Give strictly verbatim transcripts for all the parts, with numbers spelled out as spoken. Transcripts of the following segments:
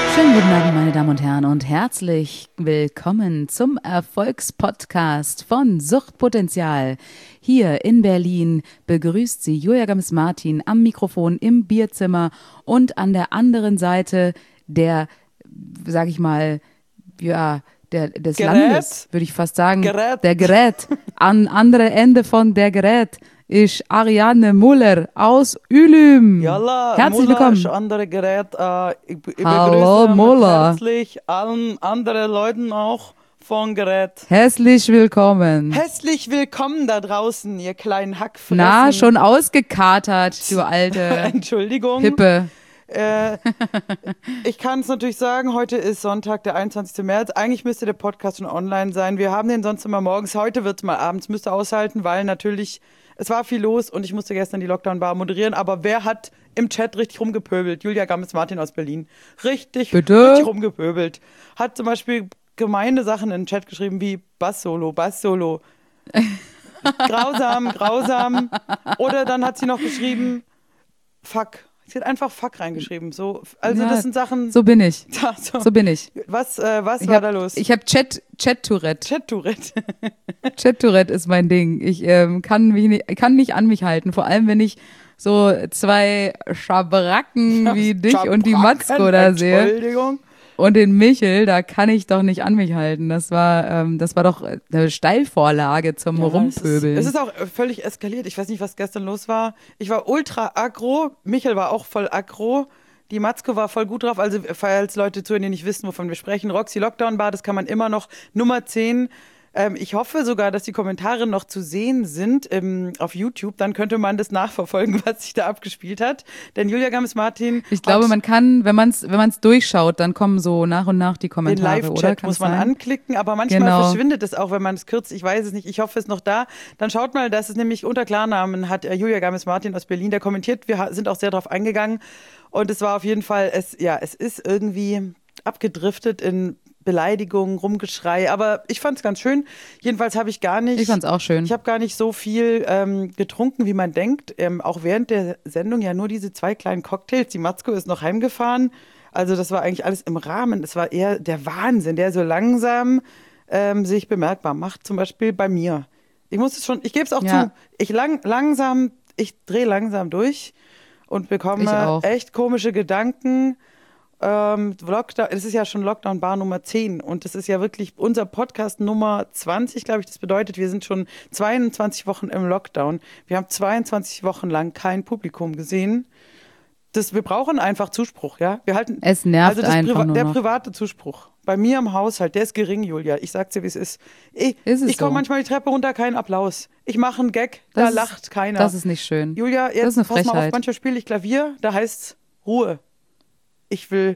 Schönen guten Abend, meine Damen und Herren, und herzlich willkommen zum Erfolgspodcast von Suchtpotenzial. Hier in Berlin begrüßt Sie Julia Gammes-Martin am Mikrofon im Bierzimmer und an der anderen Seite der, sag ich mal, ja, der, des Gerät? Landes, würde ich fast sagen. Gerät. Der Gerät. Am anderen Ende von der Gerät ist Ariane Muller aus Ülüm. Yalla, Herzlich Muller willkommen. ist andere Gerät. Äh, ich, ich Hallo, begrüße Muller. herzlich allen anderen Leuten auch von Gerät. Herzlich willkommen. Herzlich willkommen da draußen, ihr kleinen Hackfressen. Na, schon ausgekatert, du alte Entschuldigung. Hippe. Äh, ich kann es natürlich sagen, heute ist Sonntag, der einundzwanzigsten März. Eigentlich müsste der Podcast schon online sein. Wir haben den sonst immer morgens. Heute wird es mal abends. Müsst ihr aushalten, weil natürlich, es war viel los und ich musste gestern die Lockdown-Bar moderieren. Aber wer hat im Chat richtig rumgepöbelt? Julia Gammes-Martin aus Berlin. Richtig, Bitte? richtig rumgepöbelt. Hat zum Beispiel gemeine Sachen in den Chat geschrieben wie Bass-Solo, Bass-Solo. Grausam, grausam. Oder dann hat sie noch geschrieben, fuck. Sie hat einfach fuck reingeschrieben. So, also Ja, das sind Sachen. So bin ich. Ja, so. So bin ich. Was, äh, was Ich war hab, da los? Ich habe Chat, Chat-Tourette. Chat-Tourette. Chat-Tourette ist mein Ding. Ich ähm, kann, mich nicht, kann nicht an mich halten. Vor allem, wenn ich so zwei Schabracken wie dich und die Matzko da sehe. Entschuldigung. Und den Michel, da kann ich doch nicht an mich halten. Das war, ähm, das war doch eine Steilvorlage zum Ja, Rumpöbeln. Es ist, es ist auch völlig eskaliert. Ich weiß nicht, was gestern los war. Ich war ultra aggro. Michel war auch voll aggro. Die Matzko war voll gut drauf. Also, falls Leute zuhören, die nicht wissen, wovon wir sprechen. Roxy Lockdown Bar, das kann man immer noch. Nummer zehn. Ähm, ich hoffe sogar, dass die Kommentare noch zu sehen sind ähm, auf YouTube. Dann könnte man das nachverfolgen, was sich da abgespielt hat. Denn Julia Gammes-Martin. Ich glaube, man kann, wenn man es wenn man's durchschaut, dann kommen so nach und nach die Den Kommentare, oder? Live-Chat Kann muss es man sein? anklicken, aber manchmal Genau. verschwindet es auch, wenn man es kürzt. Ich weiß es nicht. Ich hoffe, es ist noch da. Dann schaut mal, dass es nämlich unter Klarnamen hat äh, Julia Gammes-Martin aus Berlin, der kommentiert. Wir ha- sind auch sehr darauf eingegangen. Und es war auf jeden Fall, es, ja, es ist irgendwie abgedriftet in Beleidigungen, Rumgeschrei. Aber ich fand es ganz schön. Jedenfalls habe ich gar nicht. Ich fand's auch schön. Ich habe gar nicht so viel ähm, getrunken, wie man denkt. Ähm, auch während der Sendung ja nur diese zwei kleinen Cocktails. Die Matzko ist noch heimgefahren. Also das war eigentlich alles im Rahmen. Es war eher der Wahnsinn, der so langsam ähm, sich bemerkbar macht. Zum Beispiel bei mir. Ich muss es schon, ich gebe es auch Ja. zu. Ich lang, langsam, ich drehe langsam durch und Ich bekomme auch. echt komische Gedanken. Ähm, Lockdown, es ist ja schon Lockdown Bar Nummer zehn und das ist ja wirklich unser Podcast Nummer zwanzig, glaube ich. Das bedeutet, wir sind schon zweiundzwanzig Wochen im Lockdown. Wir haben zweiundzwanzig Wochen lang kein Publikum gesehen. Das, wir brauchen einfach Zuspruch, ja. Wir halten, Es nervt also das einfach Priva- nur der noch. private Zuspruch. Bei mir im Haushalt, der ist gering, Julia. Ich sag's dir, wie es ist. Ich, Ist es ich komme so? manchmal die Treppe runter, kein Applaus. Ich mache einen Gag, da Das ist- lacht keiner. Das ist nicht schön. Julia, Das jetzt ist eine pass mal auf, Frechheit. manchmal spiele ich Klavier, da heißt's Ruhe. Ich will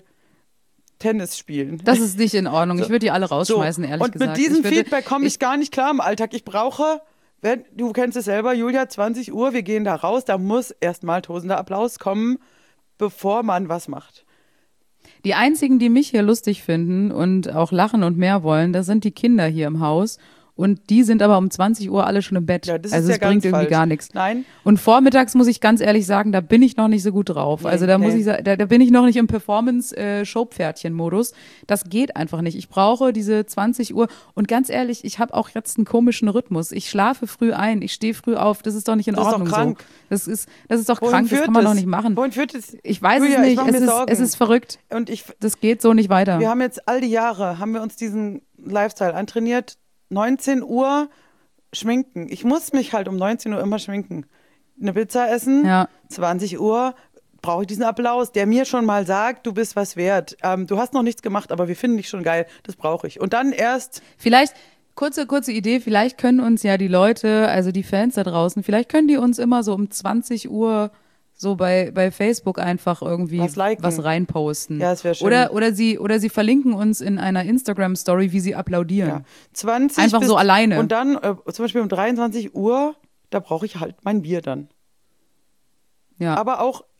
Tennis spielen. Das ist nicht in Ordnung. Ich So. würde die alle rausschmeißen, So. ehrlich Und gesagt. mit diesem ich würde, Feedback komme ich, gar nicht klar im Alltag. Ich brauche, wenn, du kennst es selber, Julia, zwanzig Uhr, wir gehen da raus, da muss erstmal tosender Applaus kommen, bevor man was macht. Die einzigen, die mich hier lustig finden und auch lachen und mehr wollen, das sind die Kinder hier im Haus. Und die sind aber um zwanzig Uhr alle schon im Bett. Ja, das ist also ja es bringt ganz irgendwie falsch. gar nichts. Nein. Und vormittags muss ich ganz ehrlich sagen, da bin ich noch nicht so gut drauf. Nee, also da muss nee. ich sa- da, da bin ich noch nicht im Performance-Showpferdchen-Modus. Das geht einfach nicht. Ich brauche diese zwanzig Uhr. Und ganz ehrlich, ich habe auch jetzt einen komischen Rhythmus. Ich schlafe früh ein, ich stehe früh auf. Das ist doch nicht in Das ist doch Ordnung krank. so. Das ist, das ist doch Wohin krank, das führt kann man das? doch nicht machen. Wohin führt es? Ich weiß Julia, es ich nicht. mach Es mir ist, Sorgen. es ist verrückt. Und ich, Das geht so nicht weiter. wir haben jetzt all die Jahre, haben wir uns diesen Lifestyle antrainiert. neunzehn Uhr schminken. Ich muss mich halt um neunzehn Uhr immer schminken. Eine Pizza essen, Ja. zwanzig Uhr brauche ich diesen Applaus, der mir schon mal sagt, du bist was wert. Ähm, du hast noch nichts gemacht, aber wir finden dich schon geil. Das brauche ich. Und dann erst, Vielleicht, kurze, kurze Idee, vielleicht können uns ja die Leute, also die Fans da draußen, vielleicht können die uns immer so um zwanzig Uhr so bei, bei Facebook einfach irgendwie Was liken. was reinposten. Ja, das wär schön. Oder, oder, sie, oder sie verlinken uns in einer Instagram-Story, wie sie applaudieren. ja, zwanzig Einfach bis, so alleine. Und dann äh, zum Beispiel um dreiundzwanzig Uhr, da brauche ich halt mein Bier dann. Ja. Aber auch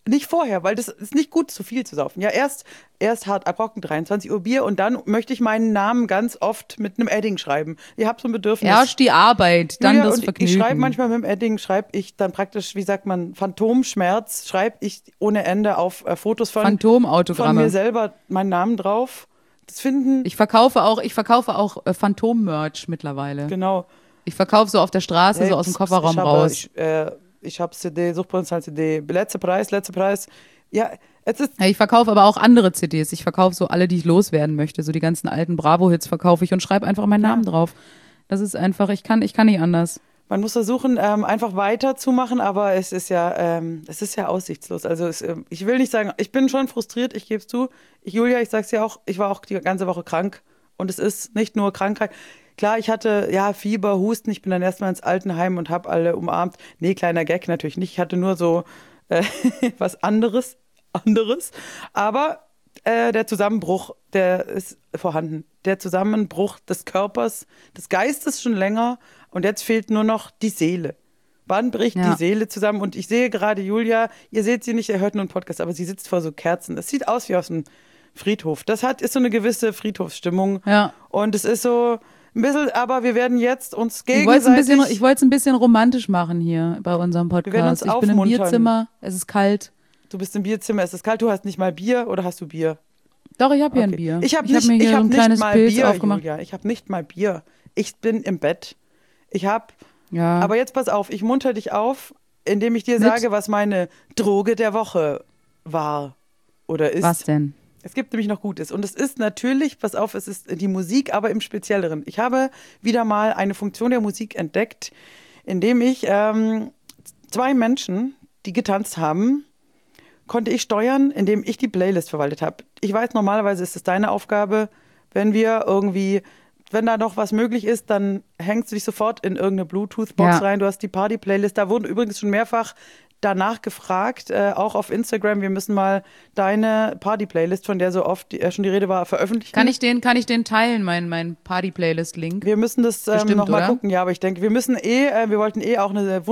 nicht vorher, weil das ist nicht gut, zu viel zu saufen. Ja, erst, erst hart abrocken, dreiundzwanzig Uhr Bier und dann möchte ich meinen Namen ganz oft mit einem Edding schreiben. Ihr habt so ein Bedürfnis. Erst die Arbeit, dann Julia, das und Vergnügen. Ich schreibe manchmal mit dem Edding, schreibe ich dann praktisch, wie sagt man, Phantomschmerz, schreibe ich ohne Ende auf äh, Fotos von, Phantomautogramme. von mir selber meinen Namen drauf. Das finden. Ich verkaufe auch, ich verkaufe auch äh, Phantom-Merch mittlerweile. Genau. Ich verkaufe so auf der Straße, Hey, so aus dem pss, Kofferraum ich habe, raus. Ich, äh, ich habe C D, Suchtpotenzial-C D, letzter Preis, letzter Preis. Ja, es ist. Ja, ich verkaufe aber auch andere C Ds. Ich verkaufe so alle, die ich loswerden möchte. So die ganzen alten Bravo-Hits verkaufe ich und schreibe einfach meinen Ja. Namen drauf. Das ist einfach, ich kann, ich kann nicht anders. Man muss versuchen, ähm, einfach weiterzumachen, aber es ist ja, ähm, es ist ja aussichtslos. Also es, ähm, ich will nicht sagen, ich bin schon frustriert, ich gebe es zu. Ich, Julia, ich sag's ja auch, ich war auch die ganze Woche krank. Und es ist nicht nur Krankheit. Klar, ich hatte ja Fieber, Husten. Ich bin dann erstmal ins Altenheim und habe alle umarmt. Nee, kleiner Gag natürlich nicht. Ich hatte nur so äh, was anderes, anderes. Aber äh, der Zusammenbruch, der ist vorhanden. Der Zusammenbruch des Körpers, des Geistes schon länger. Und jetzt fehlt nur noch die Seele. Wann bricht Ja. die Seele zusammen? Und ich sehe gerade Julia, ihr seht sie nicht, ihr hört nur einen Podcast, aber sie sitzt vor so Kerzen. Das sieht aus wie aus einem Friedhof. Das hat, ist so eine gewisse Friedhofsstimmung. Ja. Und es ist so ein bisschen, aber wir werden jetzt uns Ich wollte es ein gegenseitig... bisschen, ich wollte es ein bisschen romantisch machen hier bei unserem Podcast. werden uns Ich bin im aufmuntern. Bierzimmer, es ist kalt. Du bist im Bierzimmer, es ist kalt, du hast nicht mal Bier oder hast du Bier? Doch, ich habe hier Okay. ein Bier. Ich habe hab nicht, mir hier ich so hab ein nicht kleines mal Pilz Bier, aufgemacht. Julia. Ich habe nicht mal Bier. Ich bin im Bett. Ich habe... Ja. Aber jetzt pass auf, ich munter dich auf, indem ich dir Mit? sage, was meine Droge der Woche war oder ist. Was denn? Es gibt nämlich noch Gutes. Und es ist natürlich, pass auf, es ist die Musik, aber im Spezielleren. Ich habe wieder mal eine Funktion der Musik entdeckt, indem ich ähm, zwei Menschen, die getanzt haben, konnte ich steuern, indem ich die Playlist verwaltet habe. Ich weiß, normalerweise ist es deine Aufgabe, wenn wir irgendwie, wenn da noch was möglich ist, dann hängst du dich sofort in irgendeine Bluetooth-Box Ja. rein. Du hast die Party-Playlist. Da wurden übrigens schon mehrfach danach gefragt, äh, auch auf Instagram. Wir müssen mal deine Party-Playlist, von der so oft die, äh, schon die Rede war, veröffentlichen. Kann ich den, kann ich den teilen, mein, mein Party-Playlist-Link? Wir müssen das ähm, Bestimmt, nochmal oder? gucken. Ja, aber ich denke, wir müssen eh, äh, wir wollten eh auch eine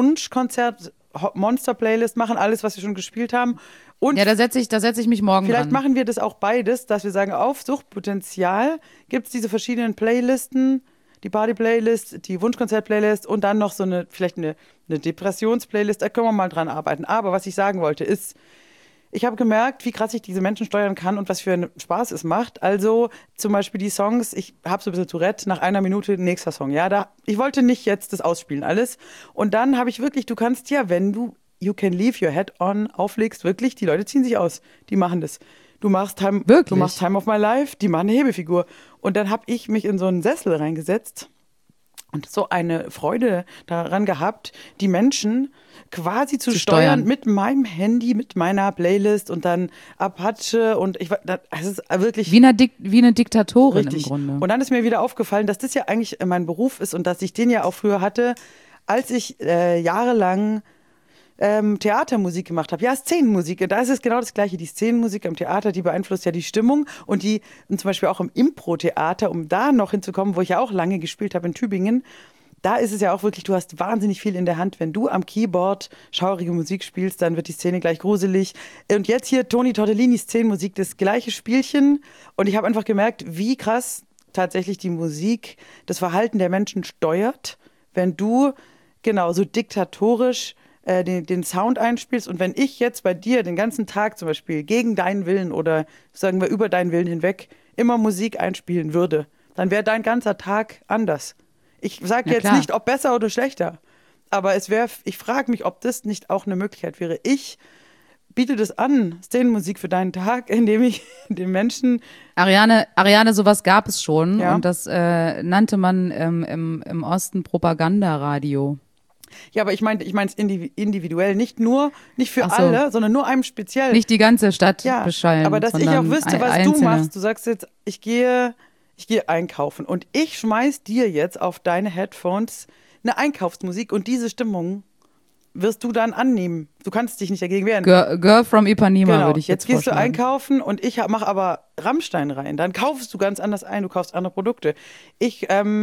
Wunschkonzert-Monster-Playlist machen, alles, was wir schon gespielt haben. Und Ja, da setze ich, da setze ich mich morgen vielleicht dran. machen wir das auch beides, dass wir sagen, auf Suchtpotenzial gibt es diese verschiedenen Playlisten, die Party-Playlist, die Wunschkonzert-Playlist und dann noch so eine, vielleicht eine, eine Depressions-Playlist, da können wir mal dran arbeiten. Aber was ich sagen wollte ist, ich habe gemerkt, wie krass ich diese Menschen steuern kann und was für einen Spaß es macht. Also zum Beispiel die Songs, ich habe so ein bisschen Tourette, nach einer Minute nächster Song. Ja, da, ich wollte nicht jetzt das ausspielen alles. Und dann habe ich wirklich, du kannst ja, wenn du You Can Leave Your Head On auflegst, wirklich, die Leute ziehen sich aus. Die machen das. Du machst Time, Wirklich? du machst Time of My Life, die machen eine Hebefigur. Und dann habe ich mich in so einen Sessel reingesetzt und so eine Freude daran gehabt, die Menschen quasi zu, Zu steuern. steuern. mit meinem Handy, mit meiner Playlist und dann Apache und ich war, das ist wirklich Wie eine, Dik wie eine Diktatorin richtig. im Grunde. Und dann ist mir wieder aufgefallen, dass das ja eigentlich mein Beruf ist und dass ich den ja auch früher hatte, als ich äh, jahrelang ähm, Theatermusik gemacht habe. Ja, Szenenmusik. Da ist es genau das Gleiche. Die Szenenmusik am Theater, die beeinflusst ja die Stimmung und die, und zum Beispiel auch im Impro-Theater, um da noch hinzukommen, wo ich ja auch lange gespielt habe in Tübingen, da ist es ja auch wirklich, du hast wahnsinnig viel in der Hand. Wenn du am Keyboard schaurige Musik spielst, dann wird die Szene gleich gruselig. Und jetzt hier Toni Tortellini Szenenmusik, das gleiche Spielchen. Und ich habe einfach gemerkt, wie krass tatsächlich die Musik das Verhalten der Menschen steuert, wenn du genau so diktatorisch äh, den, den Sound einspielst. Und wenn ich jetzt bei dir den ganzen Tag zum Beispiel gegen deinen Willen oder sagen wir über deinen Willen hinweg immer Musik einspielen würde, dann wäre dein ganzer Tag anders. Ich sage Ja, jetzt klar. nicht, ob besser oder schlechter, aber es wäre, ich frage mich, ob das nicht auch eine Möglichkeit wäre. Ich biete das an, Szenenmusik für deinen Tag, indem ich den Menschen, Ariane, Ariane, sowas gab es schon Ja. und das äh, nannte man ähm, im, im Osten Propagandaradio. ja, aber ich meine, ich meine es individuell, nicht nur, nicht für Ach so. alle, sondern nur einem speziell. Nicht die ganze Stadt ja, beschallen. aber dass ich auch sondern wüsste, ein- was einzelne. du machst. Du sagst jetzt, ich gehe, ich gehe einkaufen und ich schmeiß dir jetzt auf deine Headphones eine Einkaufsmusik und diese Stimmung wirst du dann annehmen. Du kannst dich nicht dagegen wehren. Girl, Girl from Ipanema Genau, würde ich jetzt, jetzt gehst du vorschlagen. einkaufen und ich mache aber Rammstein rein. Dann kaufst du ganz anders ein, du kaufst andere Produkte. Ich, ähm,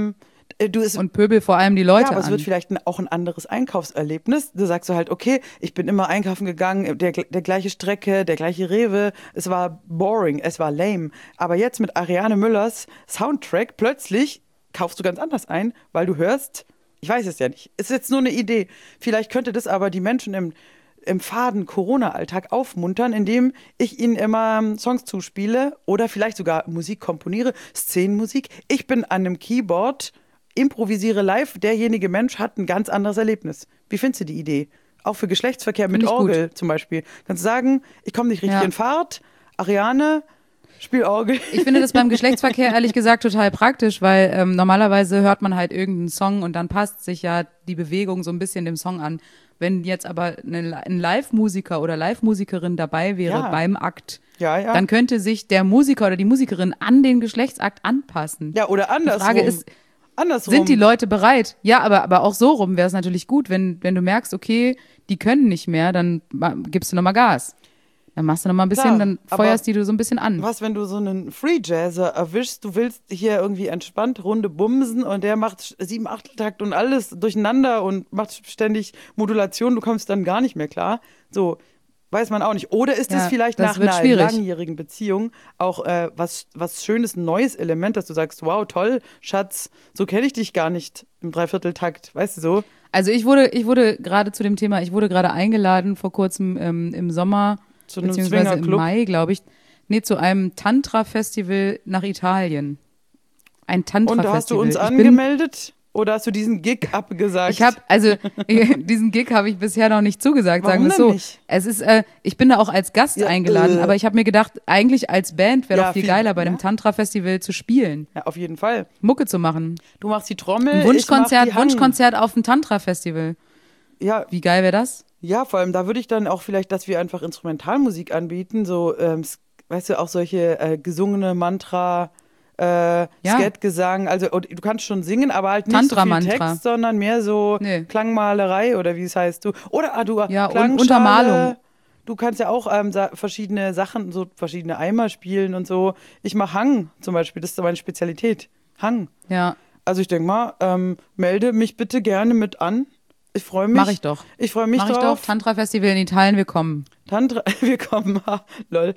äh, du es, Und pöbel vor allem die Leute ja, aber an. es wird vielleicht ein, auch ein anderes Einkaufserlebnis. Du sagst so halt, okay, ich bin immer einkaufen gegangen, der, der gleiche Strecke, der gleiche Rewe. Es war boring, es war lame. Aber jetzt mit Ariane Müllers Soundtrack plötzlich kaufst du ganz anders ein, weil du hörst, ich weiß es ja nicht, es ist jetzt nur eine Idee. Vielleicht könnte das aber die Menschen im, im faden Corona-Alltag aufmuntern, indem ich ihnen immer ähm, Songs zuspiele oder vielleicht sogar Musik komponiere, Szenenmusik. Ich bin an einem Keyboard, improvisiere live, derjenige Mensch hat ein ganz anderes Erlebnis. Wie findest du die Idee? Auch für Geschlechtsverkehr mit Find ich Orgel zum Beispiel. Kannst du sagen, ich komme nicht richtig Ja. in Fahrt, Ariane, spiel Orgel. Ich finde das beim Geschlechtsverkehr ehrlich gesagt total praktisch, weil ähm, normalerweise hört man halt irgendeinen Song und dann passt sich ja die Bewegung so ein bisschen dem Song an. Wenn jetzt aber eine, ein Live-Musiker oder Live-Musikerin dabei wäre Ja. beim Akt, Ja, ja. dann könnte sich der Musiker oder die Musikerin an den Geschlechtsakt anpassen. Ja, oder Die andersrum. Frage ist, andersrum. sind die Leute bereit? Ja, aber, aber auch so rum wäre es natürlich gut, wenn, wenn du merkst, okay, die können nicht mehr, dann ma- gibst du nochmal Gas. Dann machst du nochmal ein bisschen, Klar, dann aber feuerst die du so ein bisschen an. Was, wenn du so einen Free Jazzer erwischst, du willst hier irgendwie entspannt Runde bumsen und der macht sieben Achteltakt und alles durcheinander und macht ständig Modulation, du kommst dann gar nicht mehr klar. So, weiß man auch nicht. Oder ist es Ja, vielleicht das nach wird einer schwierig. langjährigen Beziehung auch äh, was, was schönes, ein neues Element, dass du sagst, wow, toll, Schatz, so kenne ich dich gar nicht im Dreivierteltakt, weißt du so? Also ich wurde, ich wurde gerade zu dem Thema, ich wurde gerade eingeladen vor kurzem ähm, im Sommer, Zu einem beziehungsweise im Swingerclub. Mai, glaube ich, nee, zu einem Tantra-Festival nach Italien. Ein Tantra-Festival. Und hast du uns Ich bin- angemeldet oder hast du diesen Gig abgesagt? Ich habe, also diesen Gig habe ich bisher noch nicht zugesagt, sagen Warum wir es denn so. nicht? Es ist, äh, ich bin da auch als Gast Ja, eingeladen, äh. aber ich habe mir gedacht, eigentlich als Band wäre Ja, doch viel viel- geiler, bei ja. dem Tantra-Festival zu spielen, Ja, auf jeden Fall. Mucke zu machen. Du machst die Trommel, Ein ich mach Wunschkonzert, die Hang. Wunschkonzert auf dem Tantra-Festival. Ja, Wie geil wäre das? ja, vor allem da würde ich dann auch vielleicht, dass wir einfach Instrumentalmusik anbieten, so, ähm, s- weißt du, auch solche äh, gesungene Mantra, äh, Skat-Gesang, also und du kannst schon singen, aber halt nicht so viel Tantra-Mantra. Text, sondern mehr so Nee. Klangmalerei oder wie es heißt du. Oder ah, du Ja, und Klangschale. Untermalung. Du kannst ja auch ähm, sa- verschiedene Sachen, so verschiedene Eimer spielen und so. Ich mache Hang zum Beispiel, das ist meine Spezialität. Hang. Ja, Also ich denke mal, ähm, melde mich bitte gerne mit an. Ich freue mich. Mach ich doch. Ich freue mich mach ich doch. drauf. Tantra-Festival in Italien, wir kommen. Tantra, wir kommen. Ha, lol.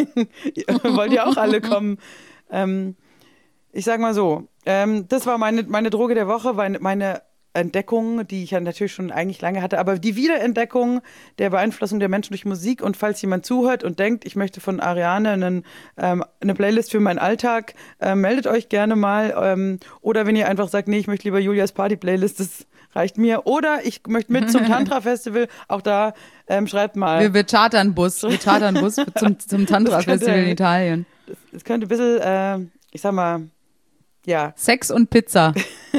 Wollt ihr auch alle kommen? Ähm, ich sag mal so, ähm, das war meine, meine Droge der Woche, meine, meine Entdeckung, die ich ja natürlich schon eigentlich lange hatte, aber die Wiederentdeckung der Beeinflussung der Menschen durch Musik. Und falls jemand zuhört und denkt, ich möchte von Ariane einen, ähm, eine Playlist für meinen Alltag, äh, meldet euch gerne mal. Ähm, oder wenn ihr einfach sagt, nee, ich möchte lieber Julias Party-Playlist, das reicht mir. Oder ich möchte mit zum Tantra-Festival, auch da ähm, schreibt mal. Wir, wir chartern einen Bus, wir chartern einen Bus zum, zum Tantra-Festival in könnte- Italien. Es könnte ein bisschen, äh, ich sag mal, ja. Sex und Pizza.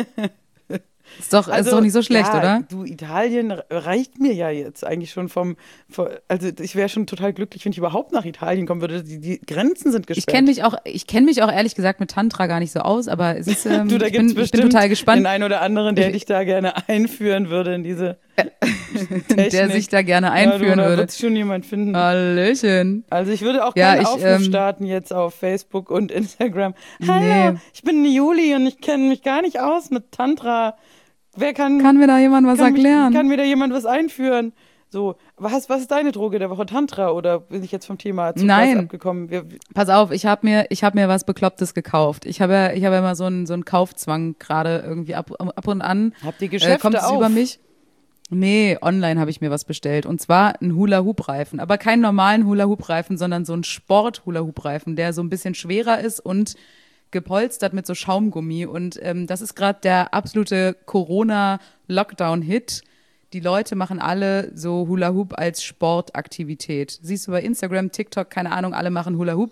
Ist doch, ist doch nicht so schlecht, ja, oder? Du, Italien reicht mir ja jetzt eigentlich schon vom, vom also ich wäre schon total glücklich, wenn ich überhaupt nach Italien kommen würde. Die, die Grenzen sind gesperrt. Ich kenne mich auch, ich kenne mich auch ehrlich gesagt mit Tantra gar nicht so aus, aber es ist, ähm, du, da ich, gibt's bin, ich bestimmt bin total gespannt, den einen oder anderen, der Ich- dich da gerne einführen würde in diese Technik. der sich da gerne ja, einführen du, da würde. wird schon jemand finden. Hallöchen. Also ich würde auch Ja, keinen ich, Aufruf ähm, starten jetzt auf Facebook und Instagram. Hallo, Nee. ich bin Juli und ich kenne mich gar nicht aus mit Tantra. Wer kann, Kann mir da jemand was kann, mich, erklären? kann mir da jemand was einführen? So, was, was ist deine Droge der Woche? Tantra oder bin ich jetzt vom Thema zu Nein. krass abgekommen? Wir, Pass auf, ich habe mir, ich hab mir was Beklopptes gekauft. Ich habe ja, ich habe ja immer so einen, so einen Kaufzwang gerade irgendwie ab, ab und an. habt ihr Äh, Geschäfte kommt es auf? über mich? Nee, online habe ich mir was bestellt. Und zwar einen Hula-Hoop-Reifen. Aber keinen normalen Hula-Hoop-Reifen, sondern so einen Sport-Hula-Hoop-Reifen, der so ein bisschen schwerer ist und gepolstert mit so Schaumgummi. Und ähm, das ist gerade der absolute Corona-Lockdown-Hit. Die Leute machen alle so Hula-Hoop als Sportaktivität. Siehst du bei Instagram, TikTok, keine Ahnung, alle machen Hula-Hoop.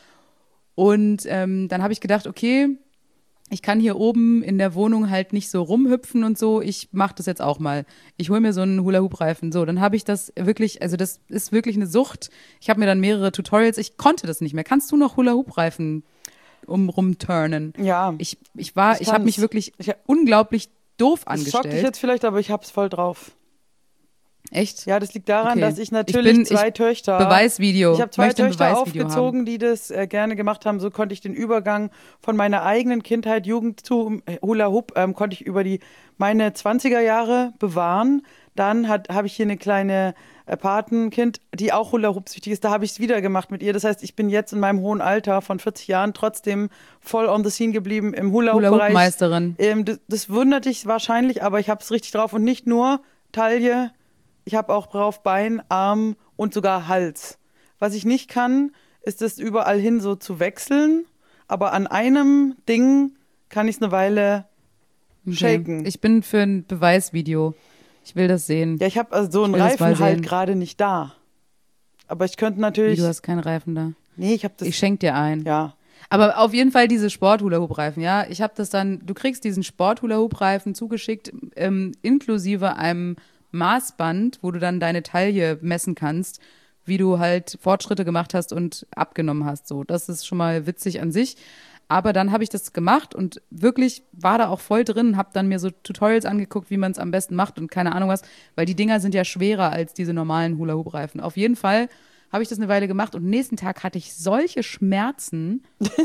Und ähm, dann habe ich gedacht, okay, ich kann hier oben in der Wohnung halt nicht so rumhüpfen und so. Ich mache das jetzt auch mal. Ich hole mir so einen Hula-Hoop-Reifen. So, dann habe ich das wirklich, also das ist wirklich eine Sucht. Ich habe mir dann mehrere Tutorials, ich konnte das nicht mehr. Kannst du noch Hula-Hoop-Reifen um rumturnen? Ja. Ich, ich war, Ich ich, habe kann's. mich wirklich Ich- unglaublich doof Das schockt dich angestellt. jetzt vielleicht, aber ich hab's voll drauf. Echt? Ja, das liegt daran, Okay. dass ich Ich natürlich bin- zwei ich- Töchter. Beweisvideo. Ich habe zwei Möchte ein Töchter Beweisvideo aufgezogen, haben. die das äh, gerne gemacht haben. So konnte ich den Übergang von meiner eigenen Kindheit, Jugend zu äh, Hula Hoop, ähm, konnte ich über die meine zwanziger Jahre bewahren. Dann habe ich hier eine kleine äh, Patenkind, die auch Hula Hoop süchtig ist. Da habe ich es wieder gemacht mit ihr. Das heißt, ich bin jetzt in meinem hohen Alter von vierzig Jahren trotzdem voll on the scene geblieben im Hula Hoop Bereich. Hula-Hoop-Meisterin. Ähm, das, das wundert dich wahrscheinlich, aber ich habe es richtig drauf und nicht nur Taille. Ich habe auch drauf Bein, Arm und sogar Hals. Was ich nicht kann, ist es überall hin so zu wechseln. Aber an einem Ding kann ich es eine Weile shaken. Okay. Ich bin für ein Beweisvideo. Ich will das sehen. Ja, ich habe also so einen Ich will das mal Reifen halt sehen. gerade nicht da. Aber ich könnte Wie, natürlich. du hast keinen Reifen da. Nee, ich habe das. Ich schenke dir einen. ja. Aber auf jeden Fall diese Sport-Hula-Hoop-Reifen, ja. Ich habe das dann, du kriegst diesen Sport-Hula-Hoop-Reifen zugeschickt, ähm, inklusive einem Maßband, wo du dann deine Taille messen kannst, wie du halt Fortschritte gemacht hast und abgenommen hast. So, das ist schon mal witzig an sich. Aber dann habe ich das gemacht und wirklich war da auch voll drin, habe dann mir so Tutorials angeguckt, wie man es am besten macht und keine Ahnung was, weil die Dinger sind ja schwerer als diese normalen Hula-Hoop-Reifen. Auf jeden Fall habe ich das eine Weile gemacht und nächsten Tag hatte ich solche Schmerzen.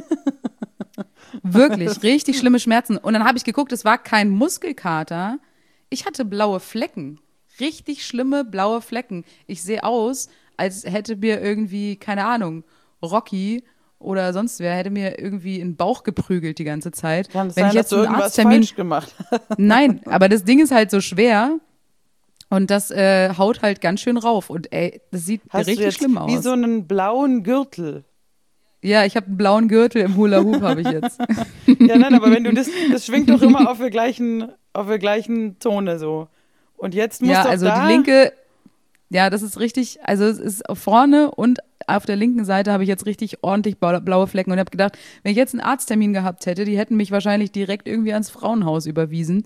Wirklich, richtig schlimme Schmerzen. Und dann habe ich geguckt, es war kein Muskelkater. Ich hatte blaue Flecken. Richtig schlimme blaue Flecken. Ich sehe aus, als hätte mir irgendwie, keine Ahnung, Rocky oder sonst wer hätte mir irgendwie in den Bauch geprügelt die ganze Zeit. Kann es Wenn sein, ich jetzt dass du einen irgendwas Arzttermin, falsch gemacht hast? nein, aber das Ding ist halt so schwer und das äh, haut halt ganz schön rauf und ey, das sieht Hast du richtig jetzt schlimm aus. wie so einen blauen Gürtel? Ja, ich habe einen blauen Gürtel im Hula Hoop habe ich jetzt. Ja, nein, aber wenn du das, das schwingt doch immer auf der gleichen, auf der gleichen Zone so. Und jetzt musst Ja, du also da, die linke, ja, das ist richtig, also es ist vorne und auf der linken Seite habe ich jetzt richtig ordentlich blaue Flecken und habe gedacht, wenn ich jetzt einen Arzttermin gehabt hätte, die hätten mich wahrscheinlich direkt irgendwie ans Frauenhaus überwiesen,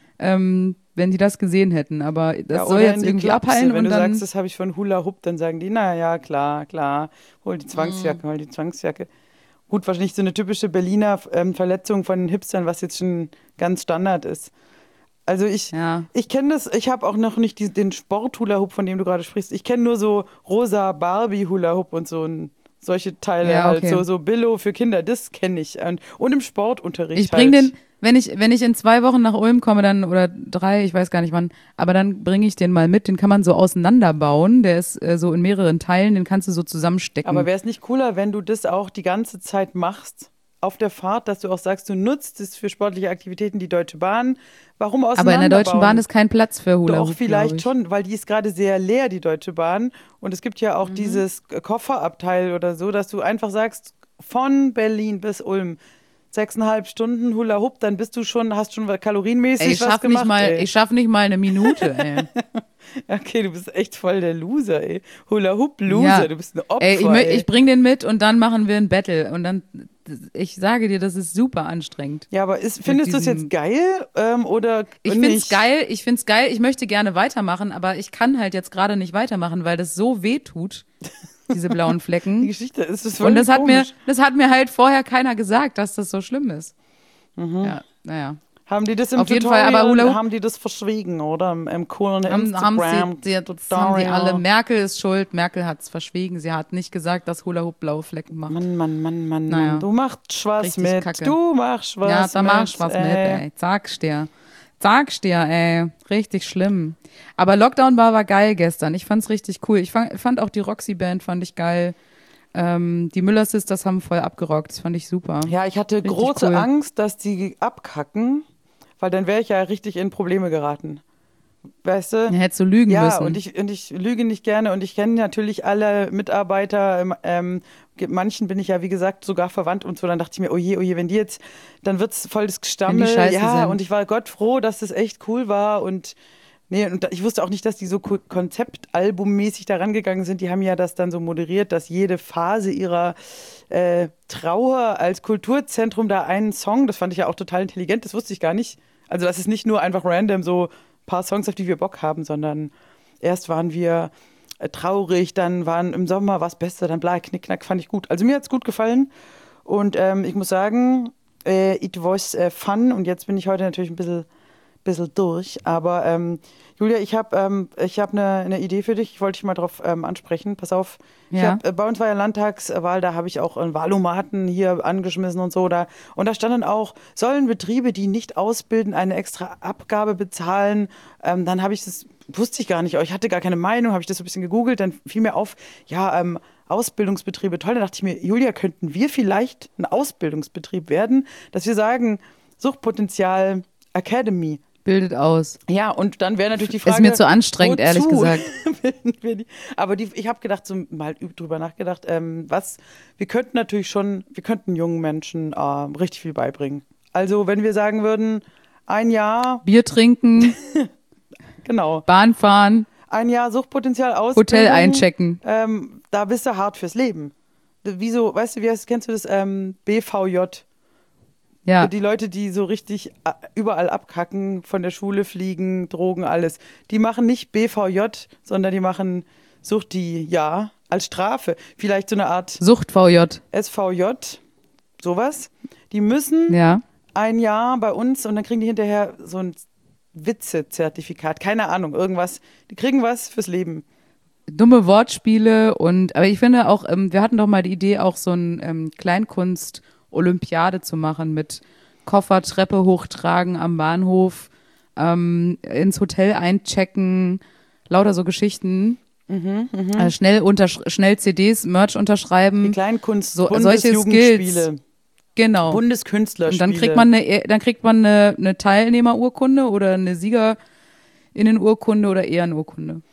ähm, wenn die das gesehen hätten. Aber das ja, soll oder jetzt in die irgendwie Klapse. abheilen Wenn und du dann. sagst, das habe ich von Hula Hoop, dann sagen die, na ja, klar, klar, hol die Zwangsjacke, hol die Zwangsjacke. Gut, wahrscheinlich so eine typische Berliner ähm, Verletzung von den Hipstern, was jetzt schon ganz Standard ist. Also ich, Ja. ich kenne das, ich habe auch noch nicht die, den Sport-Hula-Hoop, von dem du gerade sprichst. Ich kenne nur so rosa Barbie-Hula-Hoop und so ein, solche Teile Ja, halt, okay. so, so Billo für Kinder, das kenne ich. Und, und im Sportunterricht Ich bringe halt. den, wenn ich, wenn ich in zwei Wochen nach Ulm komme, dann, oder drei, ich weiß gar nicht wann, aber dann bringe ich den mal mit. Den kann man so auseinanderbauen. Der ist äh, so in mehreren Teilen, den kannst du so zusammenstecken. Aber wäre es nicht cooler, wenn du das auch die ganze Zeit machst auf der Fahrt, dass du auch sagst, du nutzt es für sportliche Aktivitäten, die Deutsche Bahn. Warum aber auseinanderbauen? in der Deutschen Bahn ist kein Platz für Hula Hoop. Doch, vielleicht glaub ich. schon, weil die ist gerade sehr leer, die Deutsche Bahn. Und es gibt ja auch Mhm. dieses Kofferabteil oder so, dass du einfach sagst, von Berlin bis Ulm, sechseinhalb Stunden Hula Hoop, dann bist du schon, hast schon kalorienmäßig Ey, ich was schaff gemacht. nicht mal, ey. ich schaff nicht mal eine Minute, ey. Okay, du bist echt voll der Loser, ey. Hula Hoop Loser, Ja. du bist ein Opfer, Ey, ich, mö- ey. ich bring den mit und dann machen wir ein Battle. Und dann, ich sage dir, das ist super anstrengend. Ja, aber ist, findest du es diesem- jetzt geil ähm, oder Ich nicht? find's geil, ich find's geil, ich möchte gerne weitermachen, aber ich kann halt jetzt gerade nicht weitermachen, weil das so weh tut, diese blauen Die Flecken. Geschichte ist das Und das hat mir, komisch. das hat mir halt vorher keiner gesagt, dass das so schlimm ist. Mhm. Ja, naja. Haben die das im Auf jeden Tutorial, Fall, aber Hula Hoop- haben die das verschwiegen, oder? Im, im coolen Haben, haben, Instagram sie, die, das haben die alle, Merkel ist schuld, Merkel hat's verschwiegen, sie hat nicht gesagt, dass Hula Hoop blaue Flecken macht. Mann, Mann, Mann, Mann, Naja. Mann. Du machst was Richtig mit. kacke. Du machst was Ja, mit. da machst du was mit, ey. Sag's dir. Sag's dir, ey. Richtig schlimm. Aber Lockdown Bar war geil gestern. Ich fand's richtig cool. Ich fand, fand auch die Roxy-Band fand ich geil. Ähm, die Müller Sisters haben voll abgerockt. Das fand ich super. Ja, ich hatte Richtig große cool. Angst, dass die abkacken, weil dann wäre ich ja richtig in Probleme geraten. Weißt du? Ja, hättest du lügen Ja, müssen. und ich, und ich lüge nicht gerne und ich kenne natürlich alle Mitarbeiter. Ähm, ähm, ge- manchen bin ich ja, wie gesagt, sogar verwandt und so. Dann dachte ich mir, oh je, oh je, wenn die jetzt, dann wird es voll das Gestammel. scheiße Ja, sind. und ich war Gott froh, dass das echt cool war und nee, und da- ich wusste auch nicht, dass die so ko- konzeptalbummäßig da rangegangen sind. Die haben ja das dann so moderiert, dass jede Phase ihrer äh, Trauer als Kulturzentrum da einen Song, das fand ich ja auch total intelligent, das wusste ich gar nicht. Also das ist nicht nur einfach random so ein paar Songs, auf die wir Bock haben, sondern erst waren wir äh, traurig, dann waren im Sommer was Beste, dann bla, knickknack, fand ich gut. Also mir hat es gut gefallen und ähm, ich muss sagen, äh, it was äh, fun und jetzt bin ich heute natürlich ein bisschen bisschen durch. Aber ähm, Julia, ich habe ähm, ich hab eine, eine Idee für dich. Ich wollte dich mal drauf ähm, ansprechen. Pass auf. Ich Ja. hab, äh, bei uns war ja Landtagswahl, da habe ich auch einen Wahlomaten hier angeschmissen und so. Da, und da stand dann auch, sollen Betriebe, die nicht ausbilden, eine extra Abgabe bezahlen? Ähm, dann habe ich das, wusste ich gar nicht, ich hatte gar keine Meinung, habe ich das so ein bisschen gegoogelt, dann fiel mir auf, ja, ähm, Ausbildungsbetriebe, toll. Da dachte ich mir, Julia, könnten wir vielleicht ein Ausbildungsbetrieb werden, dass wir sagen, Suchtpotenzial Academy. Bildet aus. Ja, und dann wäre natürlich die Frage. Ist mir zu anstrengend, wozu? ehrlich gesagt. Aber die, ich habe gedacht, so mal drüber nachgedacht, ähm, was, wir könnten natürlich schon, wir könnten jungen Menschen äh, richtig viel beibringen. Also, wenn wir sagen würden, ein Jahr, Bier trinken, genau, Bahn fahren, ein Jahr Suchtpotenzial aus. Hotel einchecken. Ähm, da bist du hart fürs Leben. Wieso, weißt du, wie heißt, kennst du das ähm, B V J? Ja. Die Leute, die so richtig äh, überall abkacken, von der Schule fliegen, Drogen, alles. Die machen nicht B V J, sondern die machen Suchti, ja, als Strafe. Vielleicht so eine Art Sucht-V J. S V J, sowas. Die müssen Ja. ein Jahr bei uns und dann kriegen die hinterher so ein Witze-Zertifikat. Keine Ahnung, irgendwas. Die kriegen was fürs Leben. Dumme Wortspiele und, aber ich finde auch, ähm, wir hatten doch mal die Idee, auch so ein ähm, Kleinkunst-Olympiade zu machen mit Koffer, Treppe hochtragen am Bahnhof, ähm, ins Hotel einchecken, lauter so Geschichten. Mhm, mh. Also schnell, untersch- schnell C Ds, Merch unterschreiben. Die Kleinkunst, so, solche Bundesjugendspiele. Skills. Genau. Bundeskünstlerspiele. Und dann kriegt man eine, dann kriegt man eine, eine Teilnehmerurkunde oder eine Siegerinnenurkunde oder Ehrenurkunde.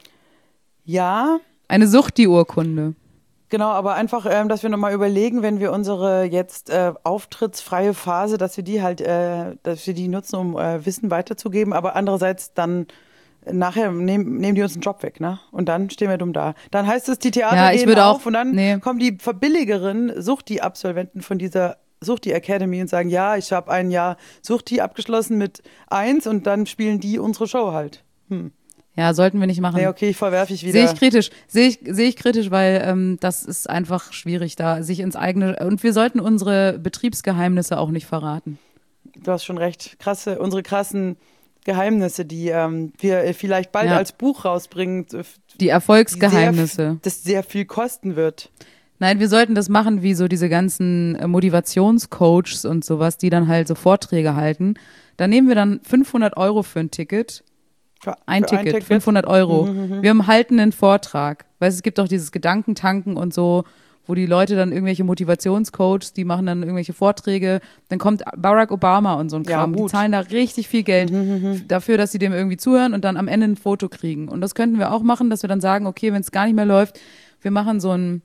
Ja. Eine Suchti-Urkunde. Genau, aber einfach, ähm, dass wir nochmal überlegen, wenn wir unsere jetzt äh, auftrittsfreie Phase, dass wir die halt, äh, dass wir die nutzen, um äh, Wissen weiterzugeben, aber andererseits dann nachher nehmen, nehmen die uns einen Job weg, ne? Und dann stehen wir dumm da. Dann heißt es, die Theater Ja, ich gehen würde auf auch- und dann nee. kommen die verbilligeren Suchti-Absolventen von dieser Suchti Academy und sagen, ja, ich habe ein Jahr Suchti abgeschlossen mit eins und dann spielen die unsere Show halt. Hm. Ja, sollten wir nicht machen. Nee, okay, verwerfe ich wieder. Sehe ich kritisch. Sehe ich, sehe ich kritisch, weil ähm, das ist einfach schwierig, da sich ins eigene. Und wir sollten unsere Betriebsgeheimnisse auch nicht verraten. Du hast schon recht. Krasse, unsere krassen Geheimnisse, die ähm, wir vielleicht bald Ja. als Buch rausbringen, Die die Erfolgsgeheimnisse. Sehr, das sehr viel kosten wird. Nein, wir sollten das machen wie so diese ganzen äh, Motivationscoaches und sowas, die dann halt so Vorträge halten. Da nehmen wir dann fünfhundert Euro für ein Ticket. Für, Ein für Ticket, fünfhundert Euro. Wir haben halten einen Vortrag. Weißt du, es gibt auch dieses Gedankentanken und so, wo die Leute dann irgendwelche Motivationscoaches, die machen dann irgendwelche Vorträge. Dann kommt Barack Obama und so ein Ja, Kram. Die gut. zahlen da richtig viel Geld dafür, dass sie dem irgendwie zuhören und dann am Ende ein Foto kriegen. Und das könnten wir auch machen, dass wir dann sagen, okay, wenn es gar nicht mehr läuft, wir machen so ein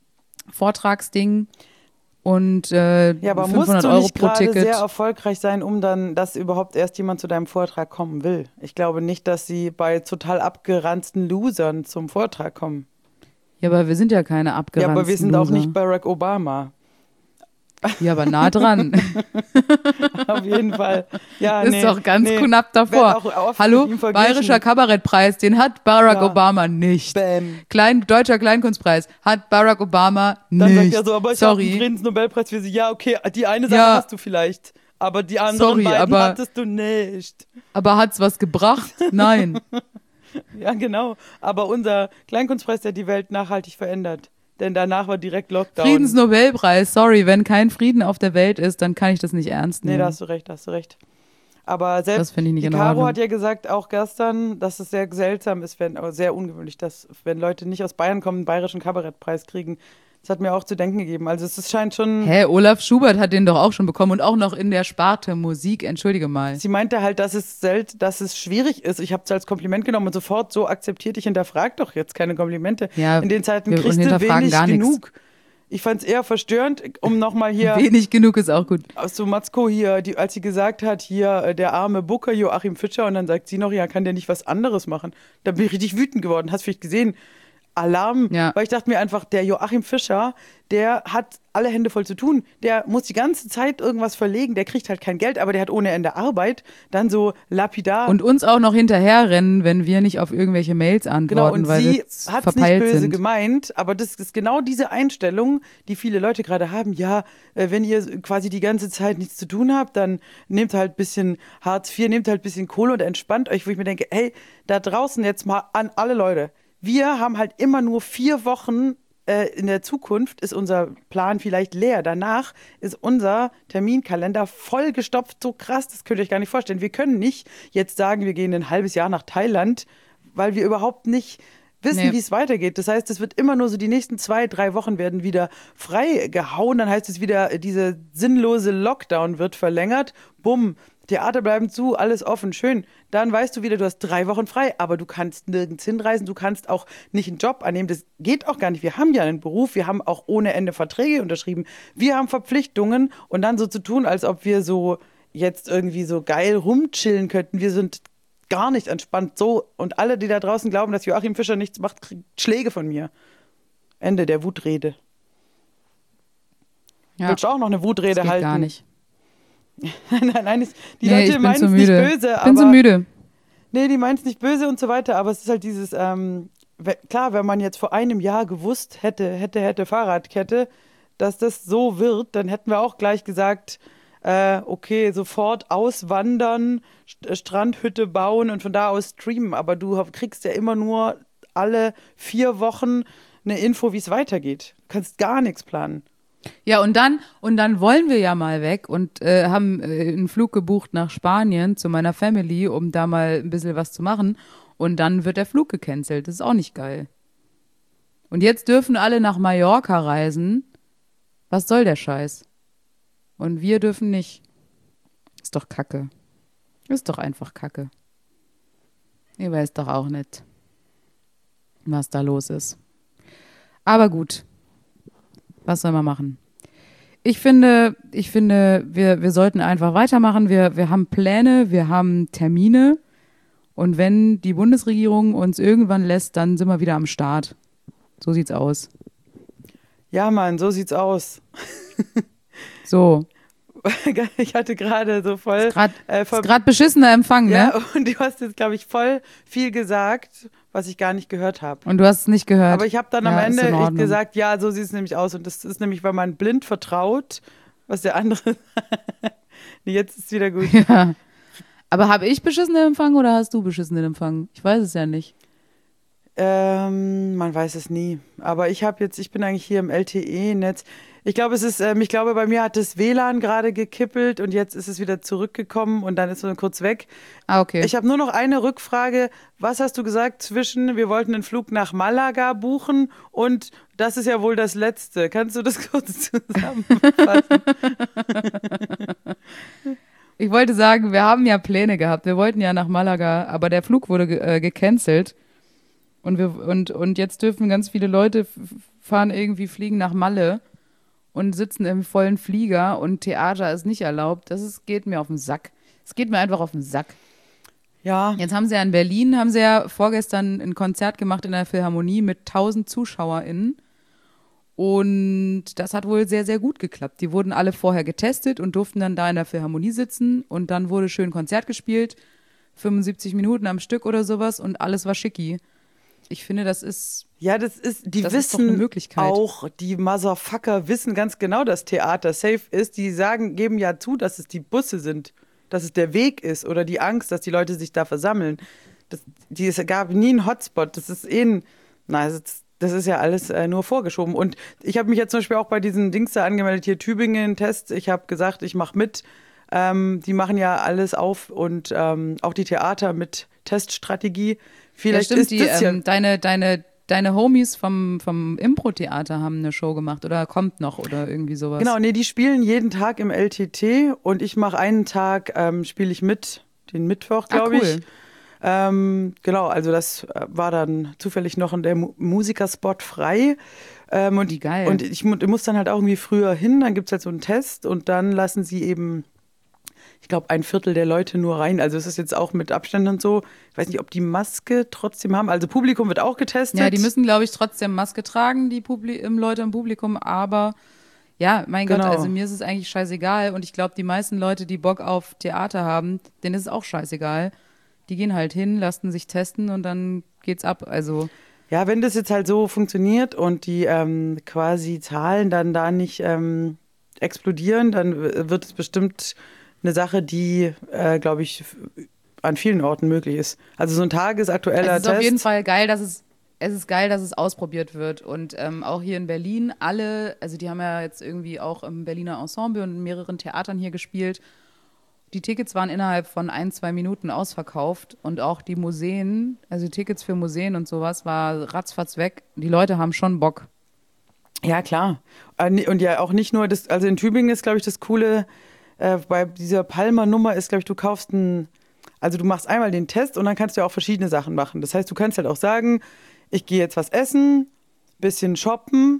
Vortragsding und äh, Ja, aber musst fünfhundert du Euro nicht pro gerade Ticket. sehr erfolgreich sein, um dann, dass überhaupt erst jemand zu deinem Vortrag kommen will? Ich glaube nicht, dass sie bei total abgeranzten Losern zum Vortrag kommen. Ja, aber wir sind ja keine abgeranzten Ja, aber wir sind auch Loser. nicht Barack Obama. Ja, aber nah dran. Auf jeden Fall. Ja, Ist nee, doch ganz nee. knapp Werd davor. auch oft Hallo, mit ihm verglichen. Bayerischer Kabarettpreis, den hat Barack Ja. Obama nicht. Bäm. Klein, Deutscher Kleinkunstpreis hat Barack Obama Dann nicht. sagt er so, aber ich habe einen Sorry. Friedensnobelpreis für sie. Ja, okay, die eine Sache Ja. hast du vielleicht, aber die anderen Sorry, beiden aber- hattest du nicht. Aber hat's was gebracht? Nein. Ja, genau. Aber unser Kleinkunstpreis, der die Welt nachhaltig verändert. Denn danach war direkt Lockdown. Friedensnobelpreis, sorry, wenn kein Frieden auf der Welt ist, dann kann ich das nicht ernst Nee, nehmen. da hast du recht, da hast du recht. Aber selbst Das finde ich nicht die in Caro Ordnung. hat ja gesagt, auch gestern, dass es sehr seltsam ist, wenn, aber sehr ungewöhnlich, dass wenn Leute nicht aus Bayern kommen, einen bayerischen Kabarettpreis kriegen. Das hat mir auch zu denken gegeben. Also es ist- scheint schon. Hä, Olaf Schubert hat den doch auch schon bekommen und auch noch in der Sparte Musik, entschuldige mal. Sie meinte halt, dass es sel- dass es schwierig ist. Ich habe es als Kompliment genommen und sofort so akzeptiert. Ich hinterfrag doch jetzt keine Komplimente. Ja, In den Zeiten wir kriegst du hinterfragen wenig gar nix. genug. Ich fand es eher verstörend, um nochmal hier Wenig genug ist auch gut. aus so Matzko hier, die, als sie gesagt hat, hier äh, der arme Booker Joachim Fischer und dann sagt sie noch, ja, kann der nicht was anderes machen? Da bin ich richtig wütend geworden. Hast du vielleicht gesehen? Alarm, Ja. weil ich dachte mir einfach, der Joachim Fischer, der hat alle Hände voll zu tun. Der muss die ganze Zeit irgendwas verlegen, der kriegt halt kein Geld, aber der hat ohne Ende Arbeit. Dann so lapidar. Und uns auch noch hinterherrennen, wenn wir nicht auf irgendwelche Mails antworten, Genau, und weil sie wir hat es nicht verpeilt böse sind. gemeint, aber das ist genau diese Einstellung, die viele Leute gerade haben. Ja, äh, wenn ihr quasi die ganze Zeit nichts zu tun habt, dann nehmt halt ein bisschen Hartz vier, nehmt halt ein bisschen Kohle und entspannt euch, wo ich mir denke, hey, da draußen jetzt mal an alle Leute. Wir haben halt immer nur vier Wochen äh, in der Zukunft, ist unser Plan vielleicht leer. Danach ist unser Terminkalender vollgestopft, so krass, das könnt ihr euch gar nicht vorstellen. Wir können nicht jetzt sagen, wir gehen ein halbes Jahr nach Thailand, weil wir überhaupt nicht wissen, Nee. wie es weitergeht. Das heißt, es wird immer nur so, die nächsten zwei, drei Wochen werden wieder frei gehauen. Dann heißt es wieder, äh, dieser sinnlose Lockdown wird verlängert. Bumm, Theater bleiben zu, alles offen, schön. Dann weißt du wieder, du hast drei Wochen frei, aber du kannst nirgends hinreisen, du kannst auch nicht einen Job annehmen. Das geht auch gar nicht. Wir haben ja einen Beruf, wir haben auch ohne Ende Verträge unterschrieben. Wir haben Verpflichtungen und dann so zu tun, als ob wir so jetzt irgendwie so geil rumchillen könnten. Wir sind gar nicht entspannt so. Und alle, die da draußen glauben, dass Joachim Fischer nichts macht, kriegen Schläge von mir. Ende der Wutrede. Ja, Willst du auch noch eine Wutrede das geht halten? gar nicht. nein, nein, ist, die Nee, ich Leute bin meinen zu es nicht müde. böse, Ich aber bin so müde. nee, die meinen es nicht böse und so weiter, aber es ist halt dieses, ähm, we- klar, wenn man jetzt vor einem Jahr gewusst hätte, hätte, hätte Fahrradkette, dass das so wird, dann hätten wir auch gleich gesagt, äh, okay, sofort auswandern, St- äh, Strandhütte bauen und von da aus streamen, aber du hab- kriegst ja immer nur alle vier Wochen eine Info, wie es weitergeht. Du kannst gar nichts planen. Ja, und dann, und dann wollen wir ja mal weg und äh, haben äh, einen Flug gebucht nach Spanien zu meiner Family, um da mal ein bisschen was zu machen. Und dann wird der Flug gecancelt. Das ist auch nicht geil. Und jetzt dürfen alle nach Mallorca reisen. Was soll der Scheiß? Und wir dürfen nicht. Ist doch Kacke. Ist doch einfach Kacke. Ich weiß doch auch nicht, was da los ist. Aber gut. Was soll man machen? Ich finde, ich finde, wir, wir sollten einfach weitermachen. Wir, wir haben Pläne, wir haben Termine. Und wenn die Bundesregierung uns irgendwann lässt, dann sind wir wieder am Start. So sieht's aus. Ja, Mann, so sieht's aus. So. Ich hatte gerade so voll. Ist gerade äh, ver- grad beschissener Empfang, ja, ne? und du hast jetzt, glaube ich, voll viel gesagt, was ich gar nicht gehört habe. Und du hast es nicht gehört. Aber ich habe dann am Ja, ist Ende in echt Ordnung. gesagt, ja, so sieht es nämlich aus. Und das ist nämlich, weil man blind vertraut, was der andere. Nee, jetzt ist es wieder gut. Ja. Aber habe ich beschissenen Empfang oder hast du beschissenen Empfang? Ich weiß es ja nicht. Ähm, man weiß es nie. Aber ich habe jetzt, ich bin eigentlich hier im L T E-Netz. Ich glaube, es ist, ähm, ich glaube, bei mir hat das W L A N gerade gekippelt und jetzt ist es wieder zurückgekommen und dann ist es kurz weg. Ah, okay. Ich habe nur noch eine Rückfrage. Was hast du gesagt zwischen, wir wollten einen Flug nach Malaga buchen und das ist ja wohl das Letzte. Kannst du das kurz zusammenfassen? Ich wollte sagen, wir haben ja Pläne gehabt. Wir wollten ja nach Malaga, aber der Flug wurde ge äh, gecancelt. Und, wir, und, und jetzt dürfen ganz viele Leute f- fahren irgendwie, fliegen nach Malle und sitzen im vollen Flieger und Theater ist nicht erlaubt. Das ist, geht mir auf den Sack. Es geht mir einfach auf den Sack. Ja, Jetzt haben sie ja in Berlin, haben sie ja vorgestern ein Konzert gemacht in der Philharmonie mit tausend ZuschauerInnen. Und das hat wohl sehr, sehr gut geklappt. Die wurden alle vorher getestet und durften dann da in der Philharmonie sitzen. Und dann wurde schön Konzert gespielt. fünfundsiebzig Minuten am Stück oder sowas und alles war schicki. Ich finde, das ist, ja, das ist, die das ist doch eine wissen Möglichkeit. auch, die Motherfucker wissen ganz genau, dass Theater safe ist. Die sagen, geben ja zu, dass es die Busse sind, dass es der Weg ist oder die Angst, dass die Leute sich da versammeln. Das, die, es gab nie einen Hotspot. Das ist eh ein, na, das, das ist ja alles äh, nur vorgeschoben. Und ich habe mich jetzt zum Beispiel auch bei diesen Dings da angemeldet, hier Tübingen-Test. Ich habe gesagt, ich mache mit. Ähm, die machen ja alles auf und ähm, auch die Theater mit Teststrategie. Vielleicht ja, stimmt, ist die, das ja ähm, deine, deine, deine Homies vom, vom Impro-Theater haben eine Show gemacht oder kommt noch oder irgendwie sowas. Genau, nee, die spielen jeden Tag im L T T und ich mache einen Tag, ähm, spiele ich mit, den Mittwoch, glaube ah, cool. ich. Ähm, genau, also das äh, war dann zufällig noch in der Mu Musikerspot frei. Ähm, und, Wie geil. Und ich, mu ich muss dann halt auch irgendwie früher hin, dann gibt es halt so einen Test und dann lassen sie eben ich glaube, ein Viertel der Leute nur rein. Also es ist jetzt auch mit Abstand und so. Ich weiß nicht, ob die Maske trotzdem haben. Also Publikum wird auch getestet. Ja, die müssen, glaube ich, trotzdem Maske tragen, die Publi- im Leute im Publikum, aber ja, mein Genau. Gott, also mir ist es eigentlich scheißegal und ich glaube, die meisten Leute, die Bock auf Theater haben, denen ist es auch scheißegal. Die gehen halt hin, lassen sich testen und dann geht's ab. Also Ja, wenn das jetzt halt so funktioniert und die ähm, quasi Zahlen dann da nicht ähm, explodieren, dann w- wird es bestimmt eine Sache, die, äh, glaube ich, f- an vielen Orten möglich ist. Also so ein tagesaktueller es ist Test. auf jeden Fall geil, dass es es ist geil, dass es ausprobiert wird und ähm, auch hier in Berlin alle, also die haben ja jetzt irgendwie auch im Berliner Ensemble und in mehreren Theatern hier gespielt. Die Tickets waren innerhalb von ein, zwei Minuten ausverkauft und auch die Museen, also Tickets für Museen und sowas, war ratzfatz weg. Die Leute haben schon Bock. Ja, klar. Äh, ni- Und ja auch nicht nur das, also in Tübingen ist, glaube ich, das Coole, äh, bei dieser Palmer-Nummer ist, glaube ich, du kaufst ein, also du machst einmal den Test und dann kannst du ja auch verschiedene Sachen machen. Das heißt, du kannst halt auch sagen, ich gehe jetzt was essen, bisschen shoppen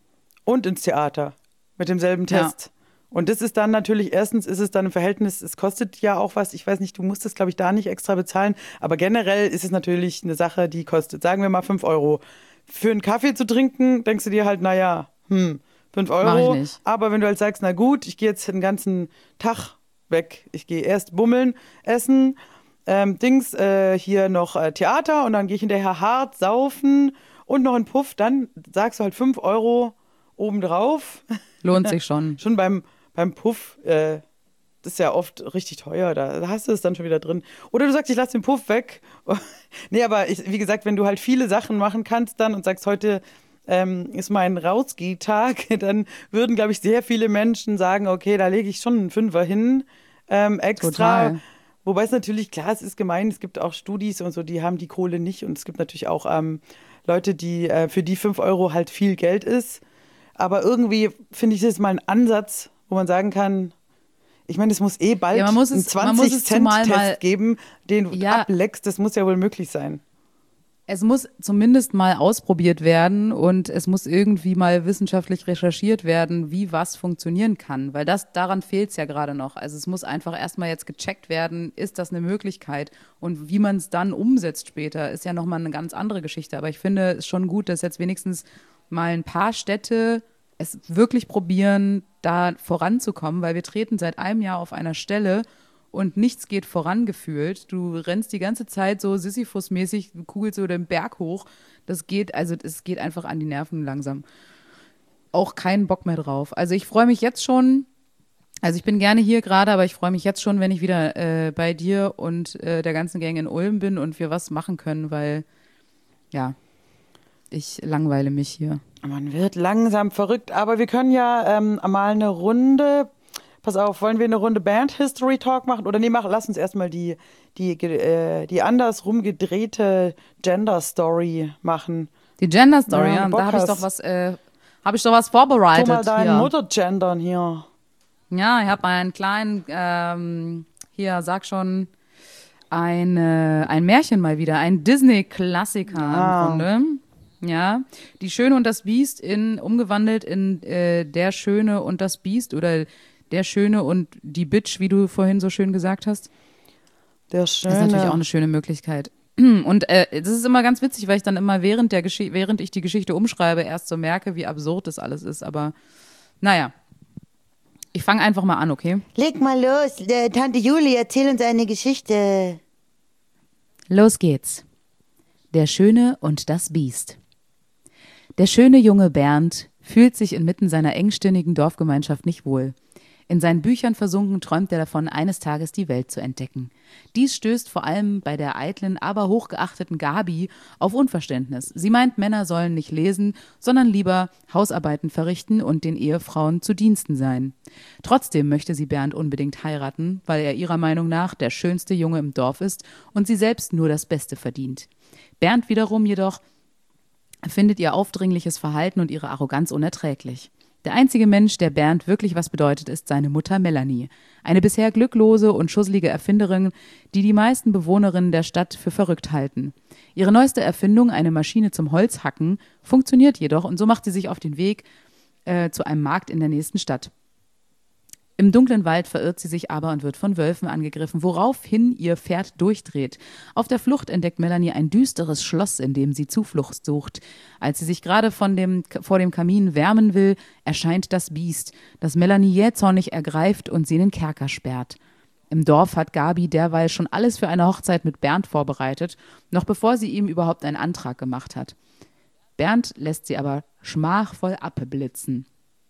und ins Theater mit demselben Ja. Test. Und das ist dann natürlich, erstens ist es dann im Verhältnis, es kostet ja auch was, ich weiß nicht, du musst es, glaube ich, da nicht extra bezahlen, aber generell ist es natürlich eine Sache, die kostet, sagen wir mal fünf Euro. Für einen Kaffee zu trinken, denkst du dir halt, naja, hm, fünf Mach Euro. ich nicht. Aber wenn du halt sagst, na gut, ich gehe jetzt den ganzen Tag weg, ich gehe erst bummeln, essen, ähm, Dings, äh, hier noch äh, Theater und dann gehe ich hinterher hart saufen und noch einen Puff, dann sagst du halt fünf Euro obendrauf. Lohnt sich schon. Schon beim, beim Puff, äh, das ist ja oft richtig teuer, da, da hast du es dann schon wieder drin. Oder du sagst, ich lasse den Puff weg. Nee, aber ich, wie gesagt, wenn du halt viele Sachen machen kannst dann und sagst, heute ähm, ist mein Rausgehtag, dann würden, glaube ich, sehr viele Menschen sagen, okay, da lege ich schon einen Fünfer hin, ähm, extra. Total. Wobei es natürlich, klar, es ist gemein, es gibt auch Studis und so, die haben die Kohle nicht. Und es gibt natürlich auch ähm, Leute, die äh, für die fünf Euro halt viel Geld ist. Aber irgendwie finde ich das mal ein Ansatz, wo man sagen kann, ich meine, es muss eh bald Ja, man muss einen es- man muss es zumal mal- zwanzig-Cent-Test geben, den du Ja. ableckst. Das muss ja wohl möglich sein. Es muss zumindest mal ausprobiert werden und es muss irgendwie mal wissenschaftlich recherchiert werden, wie was funktionieren kann, weil das daran fehlt es ja gerade noch. Also es muss einfach erstmal jetzt gecheckt werden, ist das eine Möglichkeit und wie man es dann umsetzt später, ist ja nochmal eine ganz andere Geschichte. Aber ich finde es schon gut, dass jetzt wenigstens mal ein paar Städte es wirklich probieren, da voranzukommen, weil wir treten seit einem Jahr auf einer Stelle und nichts geht voran gefühlt. Du rennst die ganze Zeit so Sisyphus-mäßig, du kugelst so den Berg hoch. Das geht, also es geht einfach an die Nerven langsam. Auch keinen Bock mehr drauf. Also ich freue mich jetzt schon, also ich bin gerne hier gerade, aber ich freue mich jetzt schon, wenn ich wieder äh, bei dir und äh, der ganzen Gang in Ulm bin und wir was machen können, weil, ja, ich langweile mich hier. Man wird langsam verrückt, aber wir können ja ähm, mal eine Runde. Pass auf, wollen wir eine Runde Band History Talk machen? Oder nee, mach, lass uns erstmal die, die, äh, die andersrum gedrehte Gender Story machen. Die Gender Story, Ja, ja, Bock da habe ich hast. doch was, äh, habe ich doch was Tu vorbereitet. mal deinen hier. Mutter gendern hier. Ja, ich habe einen kleinen, ähm, hier, sag schon, ein, äh, ein Märchen mal wieder, ein Disney-Klassiker Ah. im Grunde. Ja, Die Schöne und das Biest in, umgewandelt in äh, Der Schöne und das Biest oder Der Schöne und die Bitch, wie du vorhin so schön gesagt hast. Der Das ist schöne. natürlich auch eine schöne Möglichkeit. Und äh, das ist immer ganz witzig, weil ich dann immer während, der Geschi- während ich die Geschichte umschreibe, erst so merke, wie absurd das alles ist. Aber naja, ich fange einfach mal an, okay? Leg mal los, äh, Tante Julie, erzähl uns eine Geschichte. Los geht's. Der Schöne und das Biest. Der schöne junge Bernd fühlt sich inmitten seiner engstirnigen Dorfgemeinschaft nicht wohl. In seinen Büchern versunken träumt er davon, eines Tages die Welt zu entdecken. Dies stößt vor allem bei der eitlen, aber hochgeachteten Gabi auf Unverständnis. Sie meint, Männer sollen nicht lesen, sondern lieber Hausarbeiten verrichten und den Ehefrauen zu Diensten sein. Trotzdem möchte sie Bernd unbedingt heiraten, weil er ihrer Meinung nach der schönste Junge im Dorf ist und sie selbst nur das Beste verdient. Bernd wiederum jedoch findet ihr aufdringliches Verhalten und ihre Arroganz unerträglich. Der einzige Mensch, der Bernd wirklich was bedeutet, ist seine Mutter Melanie. Eine bisher glücklose und schusselige Erfinderin, die die meisten Bewohnerinnen der Stadt für verrückt halten. Ihre neueste Erfindung, eine Maschine zum Holzhacken, funktioniert jedoch und so macht sie sich auf den Weg äh, zu einem Markt in der nächsten Stadt. Im dunklen Wald verirrt sie sich aber und wird von Wölfen angegriffen, woraufhin ihr Pferd durchdreht. Auf der Flucht entdeckt Melanie ein düsteres Schloss, in dem sie Zuflucht sucht. Als sie sich gerade von dem, vor dem Kamin wärmen will, erscheint das Biest, das Melanie jähzornig ergreift und sie in den Kerker sperrt. Im Dorf hat Gabi derweil schon alles für eine Hochzeit mit Bernd vorbereitet, noch bevor sie ihm überhaupt einen Antrag gemacht hat. Bernd lässt sie aber schmachvoll abblitzen.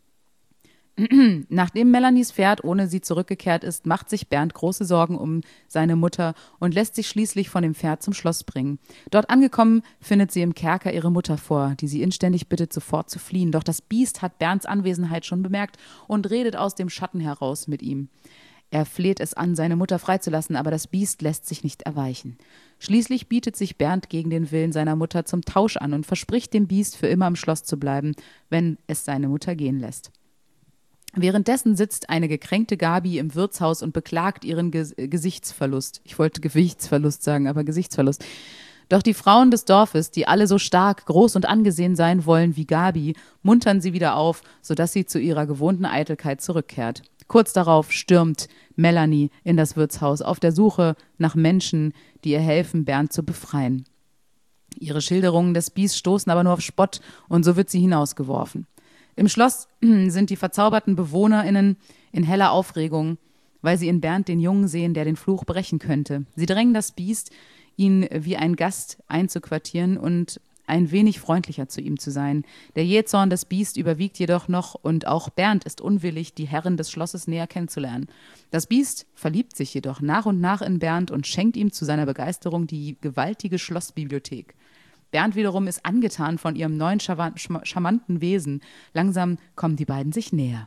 Nachdem Melanies Pferd ohne sie zurückgekehrt ist, macht sich Bernd große Sorgen um seine Mutter und lässt sich schließlich von dem Pferd zum Schloss bringen. Dort angekommen, findet sie im Kerker ihre Mutter vor, die sie inständig bittet, sofort zu fliehen. Doch das Biest hat Bernds Anwesenheit schon bemerkt und redet aus dem Schatten heraus mit ihm. Er fleht es an, seine Mutter freizulassen, aber das Biest lässt sich nicht erweichen. Schließlich bietet sich Bernd gegen den Willen seiner Mutter zum Tausch an und verspricht dem Biest, für immer im Schloss zu bleiben, wenn es seine Mutter gehen lässt. Währenddessen sitzt eine gekränkte Gabi im Wirtshaus und beklagt ihren Ges- Gesichtsverlust. Ich wollte Gewichtsverlust sagen, aber Gesichtsverlust. Doch die Frauen des Dorfes, die alle so stark, groß und angesehen sein wollen wie Gabi, muntern sie wieder auf, sodass sie zu ihrer gewohnten Eitelkeit zurückkehrt. Kurz darauf stürmt Melanie in das Wirtshaus auf der Suche nach Menschen, die ihr helfen, Bernd zu befreien. Ihre Schilderungen des Biest stoßen aber nur auf Spott und so wird sie hinausgeworfen. Im Schloss sind die verzauberten BewohnerInnen in heller Aufregung, weil sie in Bernd den Jungen sehen, der den Fluch brechen könnte. Sie drängen das Biest, ihn wie ein Gast einzuquartieren und ein wenig freundlicher zu ihm zu sein. Der Jähzorn des Biest überwiegt jedoch noch und auch Bernd ist unwillig, die Herren des Schlosses näher kennenzulernen. Das Biest verliebt sich jedoch nach und nach in Bernd und schenkt ihm zu seiner Begeisterung die gewaltige Schlossbibliothek. Bernd wiederum ist angetan von ihrem neuen charmanten Wesen. Langsam kommen die beiden sich näher.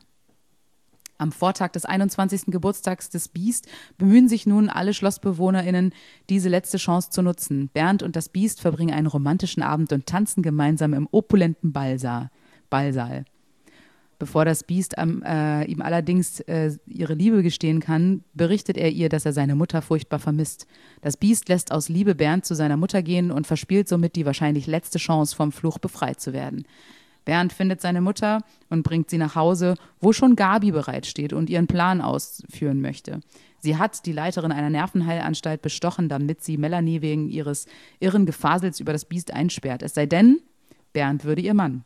Am Vortag des einundzwanzigsten Geburtstags des Biest bemühen sich nun alle SchlossbewohnerInnen, diese letzte Chance zu nutzen. Bernd und das Biest verbringen einen romantischen Abend und tanzen gemeinsam im opulenten Ballsaal. Ballsaal. Bevor das Biest ähm, äh, ihm allerdings äh, ihre Liebe gestehen kann, berichtet er ihr, dass er seine Mutter furchtbar vermisst. Das Biest lässt aus Liebe Bernd zu seiner Mutter gehen und verspielt somit die wahrscheinlich letzte Chance, vom Fluch befreit zu werden. Bernd findet seine Mutter und bringt sie nach Hause, wo schon Gabi bereitsteht und ihren Plan ausführen möchte. Sie hat die Leiterin einer Nervenheilanstalt bestochen, damit sie Melanie wegen ihres irren Gefasels über das Biest einsperrt. Es sei denn, Bernd würde ihr Mann.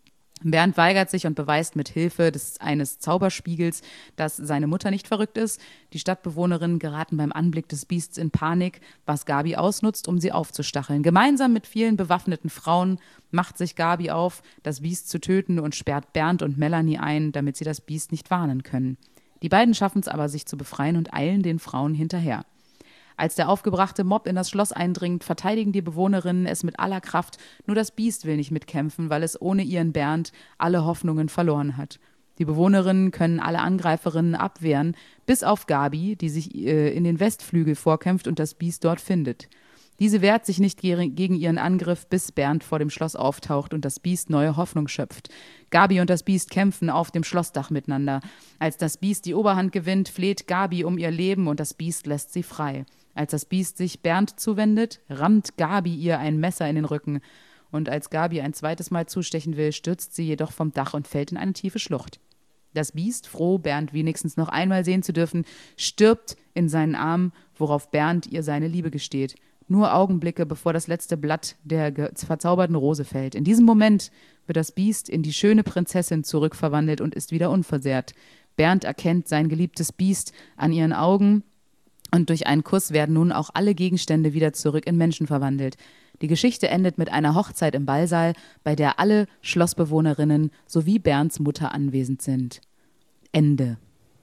Bernd weigert sich und beweist mit Hilfe des, eines Zauberspiegels, dass seine Mutter nicht verrückt ist. Die Stadtbewohnerinnen geraten beim Anblick des Biests in Panik, was Gabi ausnutzt, um sie aufzustacheln. Gemeinsam mit vielen bewaffneten Frauen macht sich Gabi auf, das Biest zu töten und sperrt Bernd und Melanie ein, damit sie das Biest nicht warnen können. Die beiden schaffen es aber, sich zu befreien und eilen den Frauen hinterher. Als der aufgebrachte Mob in das Schloss eindringt, verteidigen die Bewohnerinnen es mit aller Kraft. Nur das Biest will nicht mitkämpfen, weil es ohne ihren Bernd alle Hoffnungen verloren hat. Die Bewohnerinnen können alle Angreiferinnen abwehren, bis auf Gabi, die sich äh, in den Westflügel vorkämpft und das Biest dort findet. Diese wehrt sich nicht ge- gegen ihren Angriff, bis Bernd vor dem Schloss auftaucht und das Biest neue Hoffnung schöpft. Gabi und das Biest kämpfen auf dem Schlossdach miteinander. Als das Biest die Oberhand gewinnt, fleht Gabi um ihr Leben und das Biest lässt sie frei. Als das Biest sich Bernd zuwendet, rammt Gabi ihr ein Messer in den Rücken. Und als Gabi ein zweites Mal zustechen will, stürzt sie jedoch vom Dach und fällt in eine tiefe Schlucht. Das Biest, froh, Bernd wenigstens noch einmal sehen zu dürfen, stirbt in seinen Armen, worauf Bernd ihr seine Liebe gesteht. Nur Augenblicke, bevor das letzte Blatt der verzauberten Rose fällt. In diesem Moment wird das Biest in die schöne Prinzessin zurückverwandelt und ist wieder unversehrt. Bernd erkennt sein geliebtes Biest an ihren Augen und durch einen Kuss werden nun auch alle Gegenstände wieder zurück in Menschen verwandelt. Die Geschichte endet mit einer Hochzeit im Ballsaal, bei der alle Schlossbewohnerinnen sowie Bernds Mutter anwesend sind. Ende.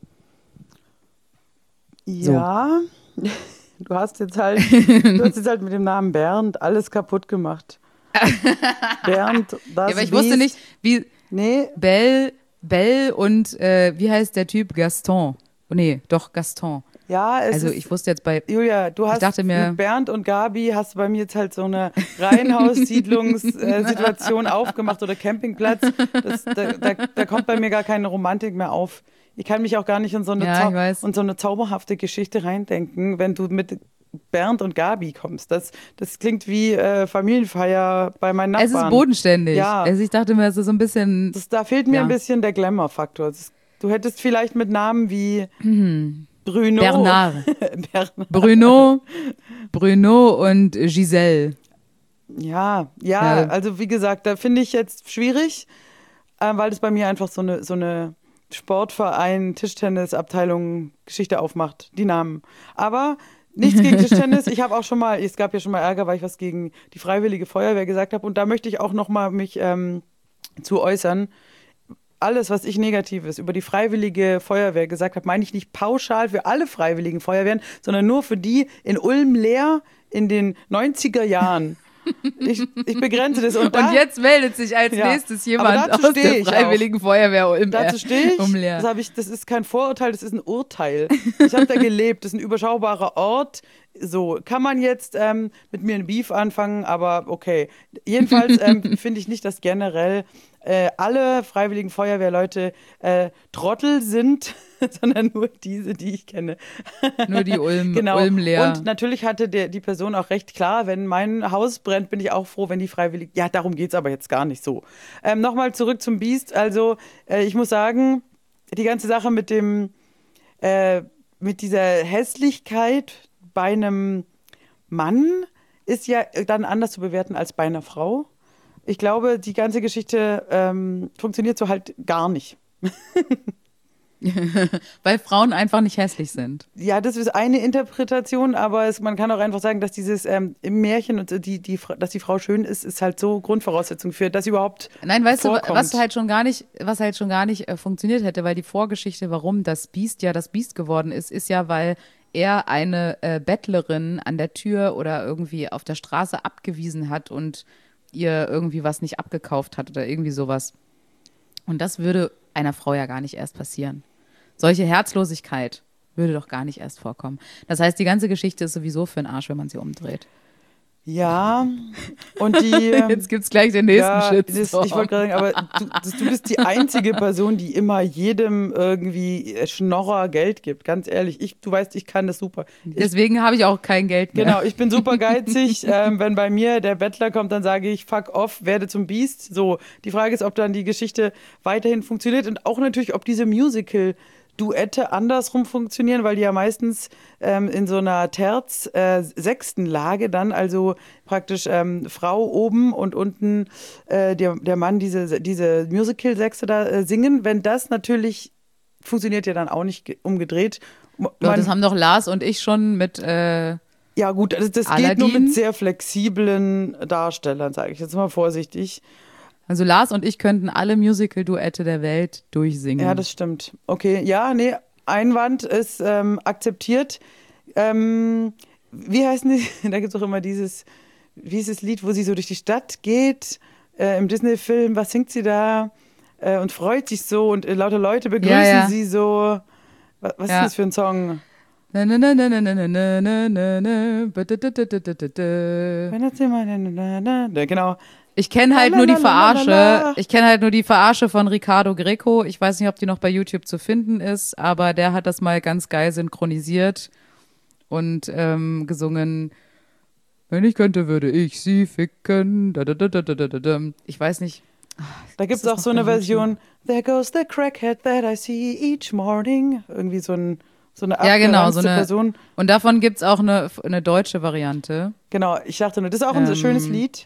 Ja, so. du hast jetzt halt, du hast jetzt halt mit dem Namen Bernd alles kaputt gemacht. Bernd, das ja, aber ich wusste nicht, wie nee. Belle, Belle und äh, wie heißt der Typ? Gaston. Oh, nee, doch Gaston. Ja, es also ist, ich wusste jetzt bei Julia, du hast dachte mir, mit Bernd und Gabi hast du bei mir jetzt halt so eine Reihenhaussiedlungssituation äh, aufgemacht oder Campingplatz. Das, da, da, da kommt bei mir gar keine Romantik mehr auf. Ich kann mich auch gar nicht in so eine, ja, Zau- ich weiß. in so eine zauberhafte Geschichte reindenken, wenn du mit Bernd und Gabi kommst. Das, das klingt wie äh, Familienfeier bei meinen Nachbarn. Es ist bodenständig. Ja. Also ich dachte mir, es ist so ein bisschen... Das, da fehlt mir ja. ein bisschen der Glamour-Faktor. Das Du hättest vielleicht mit Namen wie Mhm. Bruno. Bernard. Bernard. Bruno, Bruno und Giselle. Ja, ja, Ja. also wie gesagt, da finde ich jetzt schwierig, äh, weil das bei mir einfach so eine, so eine Sportverein, Tischtennisabteilung Geschichte aufmacht, die Namen. Aber nichts gegen Tischtennis. Ich habe auch schon mal, es gab ja schon mal Ärger, weil ich was gegen die Freiwillige Feuerwehr gesagt habe. Und da möchte ich auch noch mal mich ähm, zu äußern. Alles, was ich Negatives über die Freiwillige Feuerwehr gesagt habe, meine ich nicht pauschal für alle Freiwilligen Feuerwehren, sondern nur für die in Ulm-Leer in den neunziger Jahren. Ich, ich begrenze das. Und, da, Und jetzt meldet sich als Ja, nächstes aber jemand dazu aus stehe der ich Freiwilligen Feuerwehr Ulm. Dazu stehe ich. Umleer. Das, hab ich. Das ist kein Vorurteil, das ist ein Urteil. Ich habe da gelebt. Das ist ein überschaubarer Ort. So, kann man jetzt ähm, mit mir ein Beef anfangen, aber okay. Jedenfalls ähm, finde ich nicht, dass generell äh, alle Freiwilligen Feuerwehrleute äh, Trottel sind, sondern nur diese, die ich kenne. Nur die Ulm, Genau. Ulm-Leer. Und natürlich hatte der, die Person auch recht klar, wenn mein Haus brennt, bin ich auch froh, wenn die Freiwilligen. Ja, darum geht es aber jetzt gar nicht so. Ähm, Nochmal zurück zum Biest. Also, äh, ich muss sagen, die ganze Sache mit dem, äh, mit dieser Hässlichkeit bei einem Mann ist ja dann anders zu bewerten als bei einer Frau. Ich glaube, die ganze Geschichte ähm, funktioniert so halt gar nicht. Weil Frauen einfach nicht hässlich sind. Ja, das ist eine Interpretation, aber es, man kann auch einfach sagen, dass dieses ähm, im Märchen und die, die, dass die Frau schön ist, ist halt so Grundvoraussetzung für, dass sie überhaupt Nein, weißt vorkommt. du, was halt schon gar nicht, was halt schon gar nicht äh, funktioniert hätte, weil die Vorgeschichte, warum das Biest ja das Biest geworden ist, ist ja, weil er eine äh, Bettlerin an der Tür oder irgendwie auf der Straße abgewiesen hat und ihr irgendwie was nicht abgekauft hat oder irgendwie sowas. Und das würde einer Frau ja gar nicht erst passieren. Solche Herzlosigkeit würde doch gar nicht erst vorkommen. Das heißt, die ganze Geschichte ist sowieso für den Arsch, wenn man sie umdreht. Ja, und die. ähm, Jetzt gibt's gleich den nächsten ja, Shitstorm. das, ich wollte gerade sagen, aber du, das, du bist die einzige Person, die immer jedem irgendwie Schnorrer Geld gibt. Ganz ehrlich, ich, du weißt, ich kann das super. Ich, Deswegen habe ich auch kein Geld mehr. Genau, ich bin super geizig. ähm, wenn bei mir der Bettler kommt, dann sage ich, fuck off, werde zum Biest. So, die Frage ist, ob dann die Geschichte weiterhin funktioniert und auch natürlich, ob diese Musical- Duette andersrum funktionieren, weil die ja meistens ähm, in so einer Terz, äh, sechsten Lage dann, also praktisch ähm, Frau oben und unten äh, der, der Mann diese, diese Musical-Sechste da äh, singen. Wenn das natürlich funktioniert ja dann auch nicht ge- umgedreht. M- Doch, man- das haben doch Lars und ich schon mit äh, ja gut, das, das geht nur Aladdin? mit sehr flexiblen Darstellern, sage ich jetzt mal vorsichtig. Also Lars und ich könnten alle Musical-Duette der Welt durchsingen. Ja, das stimmt. Okay, ja, nee, Einwand ist ähm, akzeptiert. Ähm, wie heißen die? Da gibt es auch immer dieses, wie ist das Lied, wo sie so durch die Stadt geht, äh, im Disney-Film, was singt sie da äh, und freut sich so und äh, lauter Leute begrüßen Ja, ja. sie so. Was, was Ja. ist das für ein Song? Na, na, na, na, na, na, na, na, na, na, ba-da-da-da-da-da-da. Wenn das immer, na, na, na, na. Genau. Ich kenne halt nur die Lalalala. Verarsche. Ich kenne halt nur die Verarsche von Ricardo Greco. Ich weiß nicht, ob die noch bei YouTube zu finden ist, aber der hat das mal ganz geil synchronisiert und ähm, gesungen. Wenn ich könnte, würde ich sie ficken. Da, da, da, da, da, da, da. Ich weiß nicht. Da gibt es ist auch noch so eine bei YouTube. Version, There goes the crackhead that I see each morning. Irgendwie so, ein, so eine Ja, genau, abgeranzte so eine. Person. Und davon gibt es auch eine, eine deutsche Variante. Genau, ich dachte nur, das ist auch ein Ähm. schönes Lied.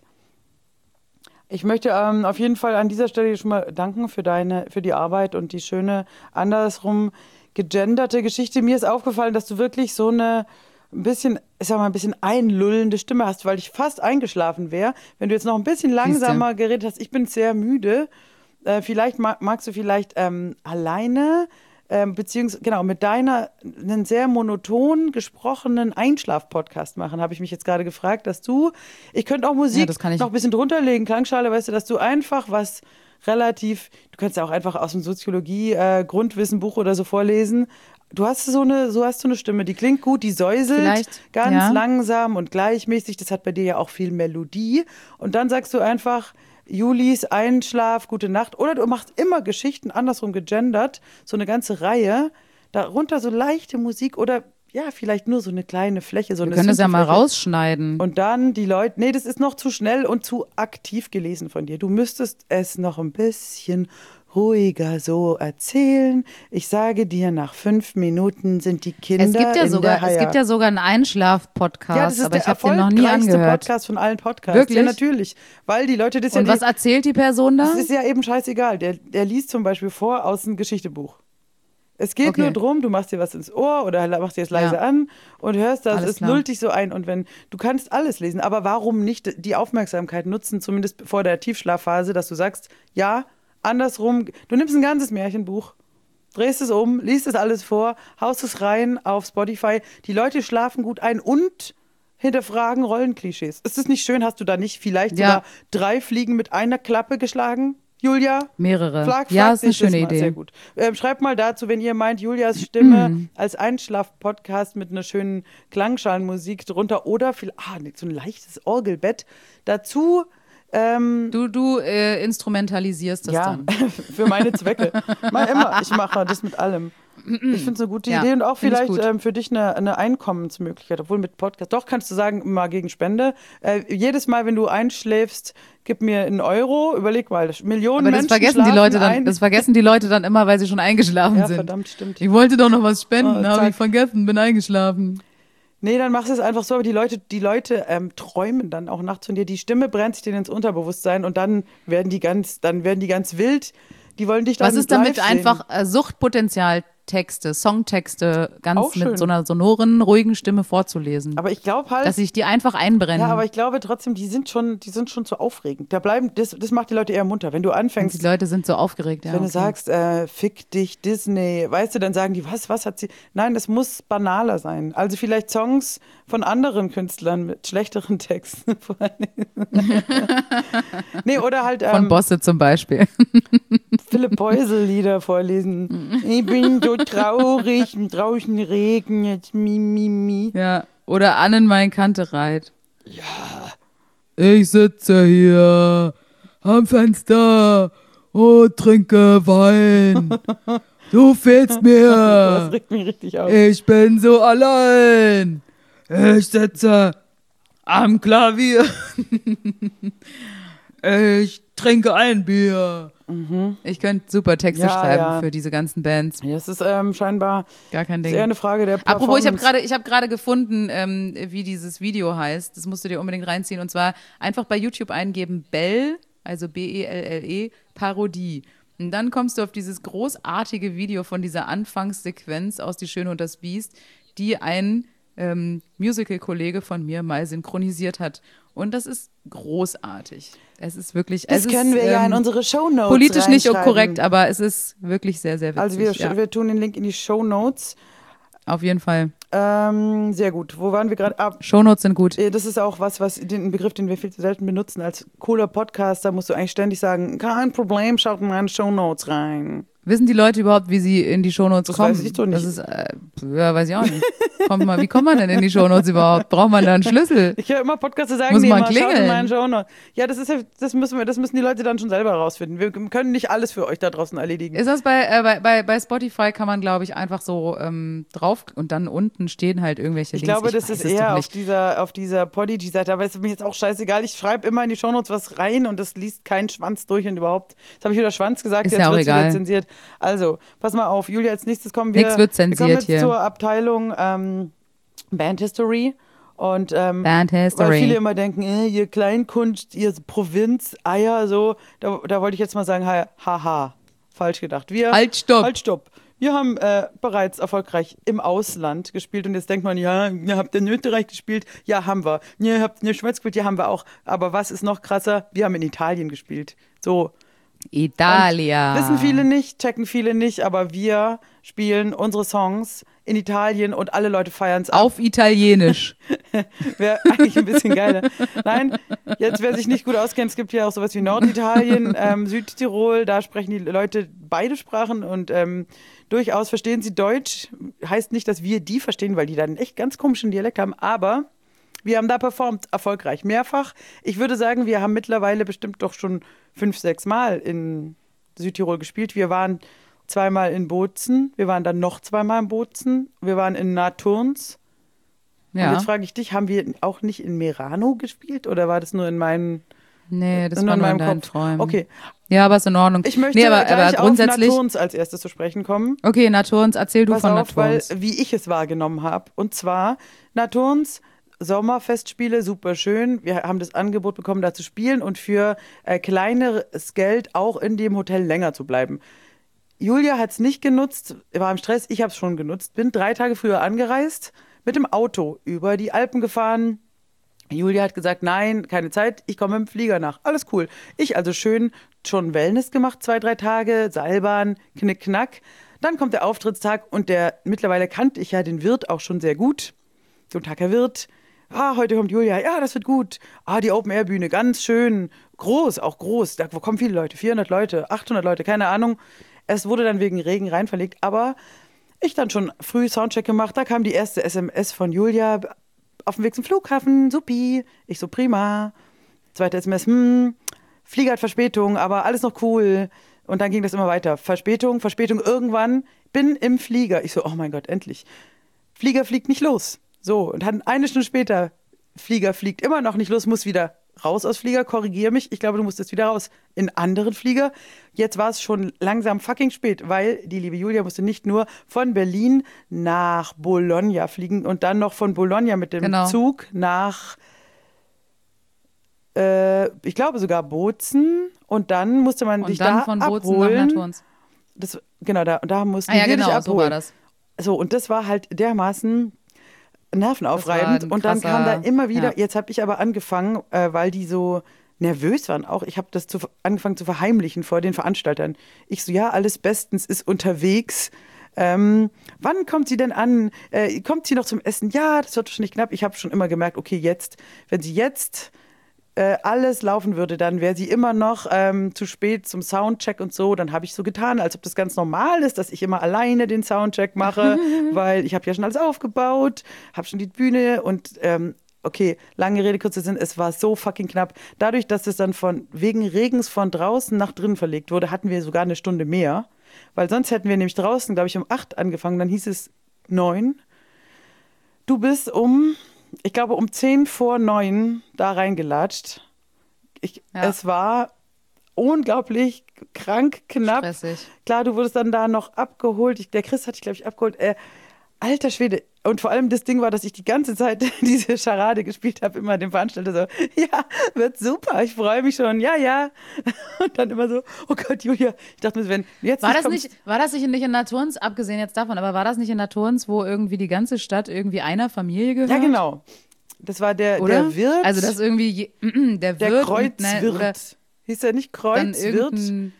Ich möchte ähm, auf jeden Fall an dieser Stelle schon mal danken für deine, für die Arbeit und die schöne, andersrum gegenderte Geschichte. Mir ist aufgefallen, dass du wirklich so eine ein bisschen, ich sag mal, ein bisschen einlullende Stimme hast, weil ich fast eingeschlafen wäre. Wenn du jetzt noch ein bisschen langsamer geredet hast, ich bin sehr müde. Äh, vielleicht mag, magst du vielleicht ähm, alleine ähm, beziehungsweise genau mit deiner einen sehr monoton gesprochenen Einschlaf-Podcast machen, habe ich mich jetzt gerade gefragt, dass du, ich könnte auch Musik Ja, das kann ich- noch ein bisschen drunter legen, Klangschale, weißt du, dass du einfach was relativ, du kannst ja auch einfach aus dem Soziologie-Grundwissenbuch oder so vorlesen. Du hast so eine, so hast du eine Stimme, die klingt gut, die säuselt Vielleicht, ganz ja. langsam und gleichmäßig. Das hat bei dir ja auch viel Melodie. Und dann sagst du einfach Julis Einschlaf, gute Nacht. Oder du machst immer Geschichten andersrum gegendert, so eine ganze Reihe. Darunter so leichte Musik oder ja, vielleicht nur so eine kleine Fläche. So Wir eine können das ja mal Synthefläche. rausschneiden. Und dann die Leute, nee, das ist noch zu schnell und zu aktiv gelesen von dir. Du müsstest es noch ein bisschen ruhiger so erzählen. Ich sage dir, nach fünf Minuten sind die Kinder Es gibt ja in sogar, der Haia. es gibt ja sogar einen Einschlaf-Podcast, Ja, das ist aber der ich habe den noch nie erfolgreichste angehört. Podcast von allen Podcasts. Wirklich? Ja, natürlich. Weil die Leute das Und ja... was erzählt die Person da? Das ist ja eben scheißegal. Der, der liest zum Beispiel vor aus einem Geschichtebuch. Es geht Okay. nur drum, du machst dir was ins Ohr oder machst dir es leise Ja. an und hörst das, Alles es klar. lullt dich so ein. Und wenn du kannst alles lesen, aber warum nicht die Aufmerksamkeit nutzen, zumindest vor der Tiefschlafphase, dass du sagst, ja, andersrum, du nimmst ein ganzes Märchenbuch, drehst es um, liest es alles vor, haust es rein auf Spotify. Die Leute schlafen gut ein und hinterfragen Rollenklischees. Ist es nicht schön, hast du da nicht vielleicht Ja. sogar drei Fliegen mit einer Klappe geschlagen, Julia? Mehrere. Flag, ja, frag ist eine dich das schöne mal. Idee. Sehr gut. Ähm, schreibt mal dazu, wenn ihr meint, Julias Stimme Mhm. als Einschlaf-Podcast mit einer schönen Klangschalenmusik drunter oder viel, ah, nee, so ein leichtes Orgelbett. Dazu, ähm, Du, du äh, instrumentalisierst das ja, dann. für meine Zwecke. Mal immer, ich mache das mit allem. Ich finde es eine gute Ja, Idee und auch find ich vielleicht gut. ähm, für dich eine, eine Einkommensmöglichkeit, obwohl mit Podcast. Doch, kannst du sagen, mal gegen Spende. Äh, jedes Mal, wenn du einschläfst, gib mir einen Euro. Überleg mal, Millionen Aber das Menschen vergessen die schlafen Leute dann, ein. das vergessen die Leute dann immer, weil sie schon eingeschlafen Ja, sind. verdammt, stimmt. Ich wollte doch noch was spenden, Oh, habe zack. ich vergessen, bin eingeschlafen. Nee, dann machst du es einfach so, aber die Leute, die Leute ähm, träumen dann auch nachts von dir. Die Stimme brennt sich denen ins Unterbewusstsein und dann werden die ganz, dann werden die ganz wild. Die wollen dich dann Was ist damit live sehen. einfach äh, Suchtpotenzialtexte, Songtexte ganz Auch schön. mit so einer sonoren, ruhigen Stimme vorzulesen? Aber ich glaube halt, dass sich die einfach einbrennen. ja, aber ich glaube trotzdem, die sind schon, die sind schon zu aufregend. Da bleiben, das, das macht die Leute eher munter. Wenn du Und anfängst, die Leute sind so aufgeregt. Ja, wenn du okay. sagst, äh, fick dich Disney, weißt du, dann sagen die, was, was hat sie? Nein, es muss banaler sein. Also vielleicht Songs von anderen Künstlern mit schlechteren Texten. Nee, oder halt Von ähm, Bosse zum Beispiel. Philipp Poisel Lieder vorlesen. Ich bin so traurig, draußen regnet, mi, mi, mi. Ja. Oder Annen mein Kantereit. Ja. Ich sitze hier am Fenster und trinke Wein. Du fehlst Das mir. regt mich richtig auf. Ich bin so allein. Ich sitze am Klavier. Ich trinke ein Bier. Ich könnte super Texte Ja, schreiben ja. für diese ganzen Bands. Ja, es ist ähm, scheinbar Gar kein ist Ding. eher eine Frage der Performance. Apropos, ich habe gerade, ich habe gerade gefunden, ähm, wie dieses Video heißt. Das musst du dir unbedingt reinziehen. Und zwar einfach bei YouTube eingeben Bell, also B E L L E, Parodie. Und dann kommst du auf dieses großartige Video von dieser Anfangssequenz aus Die Schöne und das Biest, die ein ähm, Musical-Kollege von mir mal synchronisiert hat. Und das ist großartig. Es ist wirklich, Das es können ist, wir ja in ähm, unsere Shownotes politisch nicht reinschreiben. korrekt, aber es ist wirklich sehr, sehr witzig. Also wir, ja, wir tun den Link in die Shownotes. auf jeden Fall. Ähm, sehr gut. Wo waren wir gerade? Ah, Shownotes sind gut. äh, das ist auch was, was den ein Begriff, den wir viel zu selten benutzen. Als cooler Podcaster musst du eigentlich ständig sagen, kein Problem, schaut in meine Shownotes rein. Wissen die Leute überhaupt, wie sie in die Shownotes Das kommen? weiß ich doch nicht. Das ist, äh, ja, weiß ich auch nicht. Kommt mal, wie kommt man denn in die Shownotes überhaupt? Braucht man da einen Schlüssel? Ich höre immer Podcaster sagen, Muss nee, man mal schaut in klingeln? meinen Shownotes. Ja, das ist ja, das müssen wir, das müssen die Leute dann schon selber herausfinden. Wir können nicht alles für euch da draußen erledigen. Ist das bei, äh, bei, bei, bei Spotify kann man, glaube ich, einfach so ähm, drauf und dann unten stehen halt irgendwelche Ich Links. glaube, das weiß ist es doch eher auf nicht. dieser, auf dieser Podigy-Seite, aber es ist mir jetzt auch scheißegal. Ich schreibe immer in die Shownotes was rein und das liest kein Schwanz durch und überhaupt. Jetzt habe ich wieder Schwanz gesagt, Ist jetzt ja auch wird es wieder egal. zensiert. Also, pass mal auf, Julia, als nächstes kommen wir. Nix wird zensiert wir kommen jetzt hier. zur Abteilung ähm, Band History. Und ähm, Band History. weil viele immer denken, äh, ihr Kleinkunst, ihr Provinz, Eier, so, da, da wollte ich jetzt mal sagen, ha- haha, falsch gedacht. Wir, Halt, stopp. Halt, stopp. Wir haben äh, bereits erfolgreich im Ausland gespielt und jetzt denkt man, ja, ihr habt in Österreich gespielt, ja, haben wir. Ihr habt in der Schweiz gespielt, ja, haben wir auch. Aber was ist noch krasser? Wir haben in Italien gespielt. So, Italia. wissen viele nicht, checken viele nicht, aber wir spielen unsere Songs in Italien und alle Leute feiern es Auf Italienisch. Wäre eigentlich ein bisschen geiler. Nein, jetzt wer sich nicht gut auskennt, es gibt ja auch sowas wie Norditalien, ähm, Südtirol, da sprechen die Leute beide Sprachen und ähm, durchaus verstehen sie Deutsch. Heißt nicht, dass wir die verstehen, weil die dann einen echt ganz komischen Dialekt haben, aber wir haben da performt, erfolgreich, mehrfach. Ich würde sagen, wir haben mittlerweile bestimmt doch schon fünf, sechs Mal in Südtirol gespielt. Wir waren zweimal in Bozen, wir waren dann noch zweimal in Bozen, wir waren in Naturns. Und Ja. jetzt frage ich dich, haben wir auch nicht in Merano gespielt oder war das nur in meinen, Nee, das nur war in nur in meinem deinen Kopf? Träumen. Okay. Ja, aber ist in Ordnung. Ich möchte nee, aber, gleich aber grundsätzlich, auf Naturns als erstes zu sprechen kommen. Okay, Naturns, erzähl du Pass von auf, weil, Naturns. wie ich es wahrgenommen habe. Und zwar, Naturns Sommerfestspiele, super schön. Wir haben das Angebot bekommen, da zu spielen und für äh, kleineres Geld auch in dem Hotel länger zu bleiben. Julia hat es nicht genutzt, war im Stress, ich habe es schon genutzt. Bin drei Tage früher angereist, mit dem Auto über die Alpen gefahren. Julia hat gesagt, nein, keine Zeit, ich komme mit dem Flieger nach. Alles cool. Ich also schön schon Wellness gemacht, zwei, drei Tage, Seilbahn, knick, knack. Dann kommt der Auftrittstag und der, mittlerweile kannte ich ja den Wirt auch schon sehr gut. Guten Tag, Herr Wirt. Ah, heute kommt Julia. Ja, das wird gut. Ah, die Open-Air-Bühne, ganz schön. Groß, auch groß. Da kommen viele Leute, vierhundert Leute, achthundert Leute, keine Ahnung. Es wurde dann wegen Regen rein verlegt, aber ich dann schon früh Soundcheck gemacht. Da kam die erste S M S von Julia auf dem Weg zum Flughafen. Supi. Ich so, prima. Zweite S M S, hm, Flieger hat Verspätung, aber alles noch cool. Und dann ging das immer weiter. Verspätung, Verspätung. Irgendwann bin im Flieger. Ich so, oh mein Gott, endlich. Flieger fliegt nicht los. So, und dann eine Stunde später, Flieger fliegt immer noch nicht los, muss wieder raus aus Flieger, korrigiere mich, ich glaube, du musst jetzt wieder raus in anderen Flieger. Jetzt war es schon langsam fucking spät, weil die liebe Julia musste nicht nur von Berlin nach Bologna fliegen und dann noch von Bologna mit dem Genau. Zug nach, äh, ich glaube sogar Bozen und dann musste man Und dich dann da von Bozen abholen. nach Naturns. Das, genau, da, da mussten Ah ja, wir genau, dich abholen. so war das. So, und das war halt dermaßen nervenaufreibend. ein Und dann kam da krasser- immer wieder, ja. jetzt habe ich aber angefangen, äh, weil die so nervös waren auch, ich habe das zu, angefangen zu verheimlichen vor den Veranstaltern. Ich so, ja, alles bestens ist unterwegs. Ähm, wann kommt sie denn an? Äh, kommt sie noch zum Essen? Ja, das wird wahrscheinlich knapp. Ich habe schon immer gemerkt, okay, jetzt, wenn sie jetzt äh, alles laufen würde, dann wäre sie immer noch ähm, zu spät zum Soundcheck und so. Dann habe ich so getan, als ob das ganz normal ist, dass ich immer alleine den Soundcheck mache, weil ich habe ja schon alles aufgebaut, habe schon die Bühne und ähm, okay, lange Rede, kurzer Sinn, es war so fucking knapp. Dadurch, dass es dann von wegen Regens von draußen nach drinnen verlegt wurde, hatten wir sogar eine Stunde mehr, weil sonst hätten wir nämlich draußen, glaube ich, um acht angefangen, dann hieß es neun. Du bist um ich glaube, um zehn vor neun da reingelatscht. Ich, Ja. Es war unglaublich krank, knapp. Stressig. Klar, du wurdest dann da noch abgeholt. Ich, der Chris hat dich, glaube ich, abgeholt. Äh, alter Schwede. Und vor allem das Ding war, dass ich die ganze Zeit diese Charade gespielt habe, immer dem Veranstalter so, ja, wird super, ich freue mich schon, ja, ja. Und dann immer so, oh Gott, Julia, ich dachte mir, wenn jetzt War das, kommst- nicht, war das nicht nicht in Naturns, abgesehen jetzt davon, aber war das nicht in Naturns, wo irgendwie die ganze Stadt irgendwie einer Familie gehört? Ja, genau. Das war der, Oder? der Wirt. Also das irgendwie, je- der der Wirt. Kreuzwirt. Und, ne, oder Hieß er nicht dann Kreuzwirt? irgendein,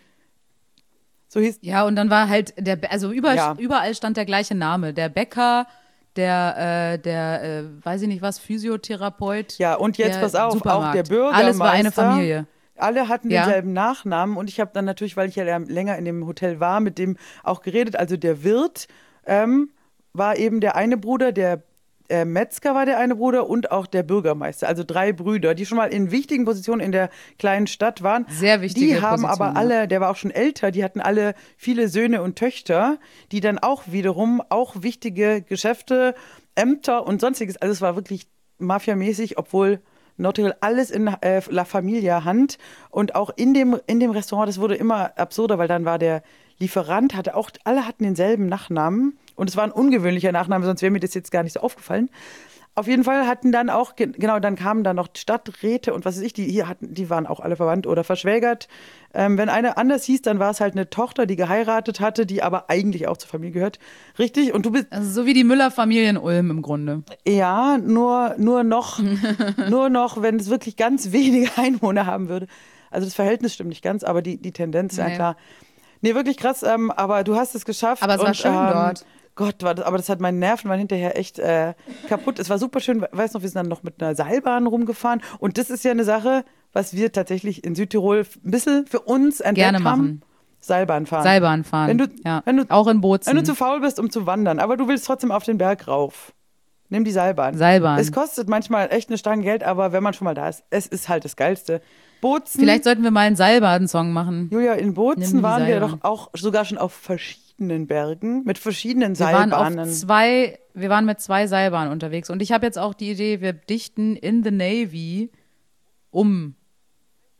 So hieß ja, und dann war halt, der, Bä- also über, Ja. überall stand der gleiche Name. Der Bäcker, der, äh, der äh, weiß ich nicht was, Physiotherapeut. Ja, und jetzt der pass auf, auch Supermarkt. der Bürgermeister. Alles war eine Familie. Alle hatten Ja. denselben Nachnamen und ich habe dann natürlich, weil ich ja länger in dem Hotel war, mit dem auch geredet. Also der Wirt ähm, war eben der eine Bruder, der äh, Metzger war der eine Bruder und auch der Bürgermeister. Also drei Brüder, die schon mal in wichtigen Positionen in der kleinen Stadt waren. Sehr wichtige Die haben Position, aber alle, der war auch schon älter, die hatten alle viele Söhne und Töchter, die dann auch wiederum auch wichtige Geschäfte, Ämter und sonstiges. Also es war wirklich mafiamäßig, obwohl Nottingham alles in äh, La Familia Hand und auch in dem, in dem Restaurant, das wurde immer absurder, weil dann war der Lieferant, hatte auch, alle hatten denselben Nachnamen und es war ein ungewöhnlicher Nachname, sonst wäre mir das jetzt gar nicht so aufgefallen. Auf jeden Fall hatten dann auch, ge- genau, dann kamen dann noch Stadträte und was weiß ich, die hier hatten, die waren auch alle verwandt oder verschwägert. Ähm, wenn eine anders hieß, dann war es halt eine Tochter, die geheiratet hatte, die aber eigentlich auch zur Familie gehört. Richtig? Und du bist, Also so wie die Müller-Familie in Ulm im Grunde. ja, nur, nur noch, nur noch, wenn es wirklich ganz wenige Einwohner haben würde. Also das Verhältnis stimmt nicht ganz, aber die, die Tendenz, ja Nee. klar. Nee, wirklich krass, ähm, aber du hast es geschafft. Aber es war und, schön ähm, dort. Gott, war das, aber das hat meinen Nerven waren hinterher echt äh, kaputt. Es war super schön, weiß noch, wir sind dann noch mit einer Seilbahn rumgefahren. Und das ist ja eine Sache, was wir tatsächlich in Südtirol ein bisschen für uns entdeckt Gerne haben. machen. Seilbahn fahren. Seilbahn fahren. Wenn du, ja. wenn du, Auch in Bozen. wenn du zu faul bist, um zu wandern, aber du willst trotzdem auf den Berg rauf. Nimm die Seilbahn. Seilbahn. Es kostet manchmal echt eine Stange Geld, aber wenn man schon mal da ist, es ist halt das Geilste. Bozen, Vielleicht sollten wir mal einen Seilbahn-Song machen. Julia, in Nimm Bozen die waren wir Seilbahn. doch auch sogar schon auf verschiedenen Bergen mit verschiedenen Wir waren Seilbahnen. auf zwei, wir waren mit zwei Seilbahnen unterwegs. Und ich habe jetzt auch die Idee, wir dichten in the Navy um.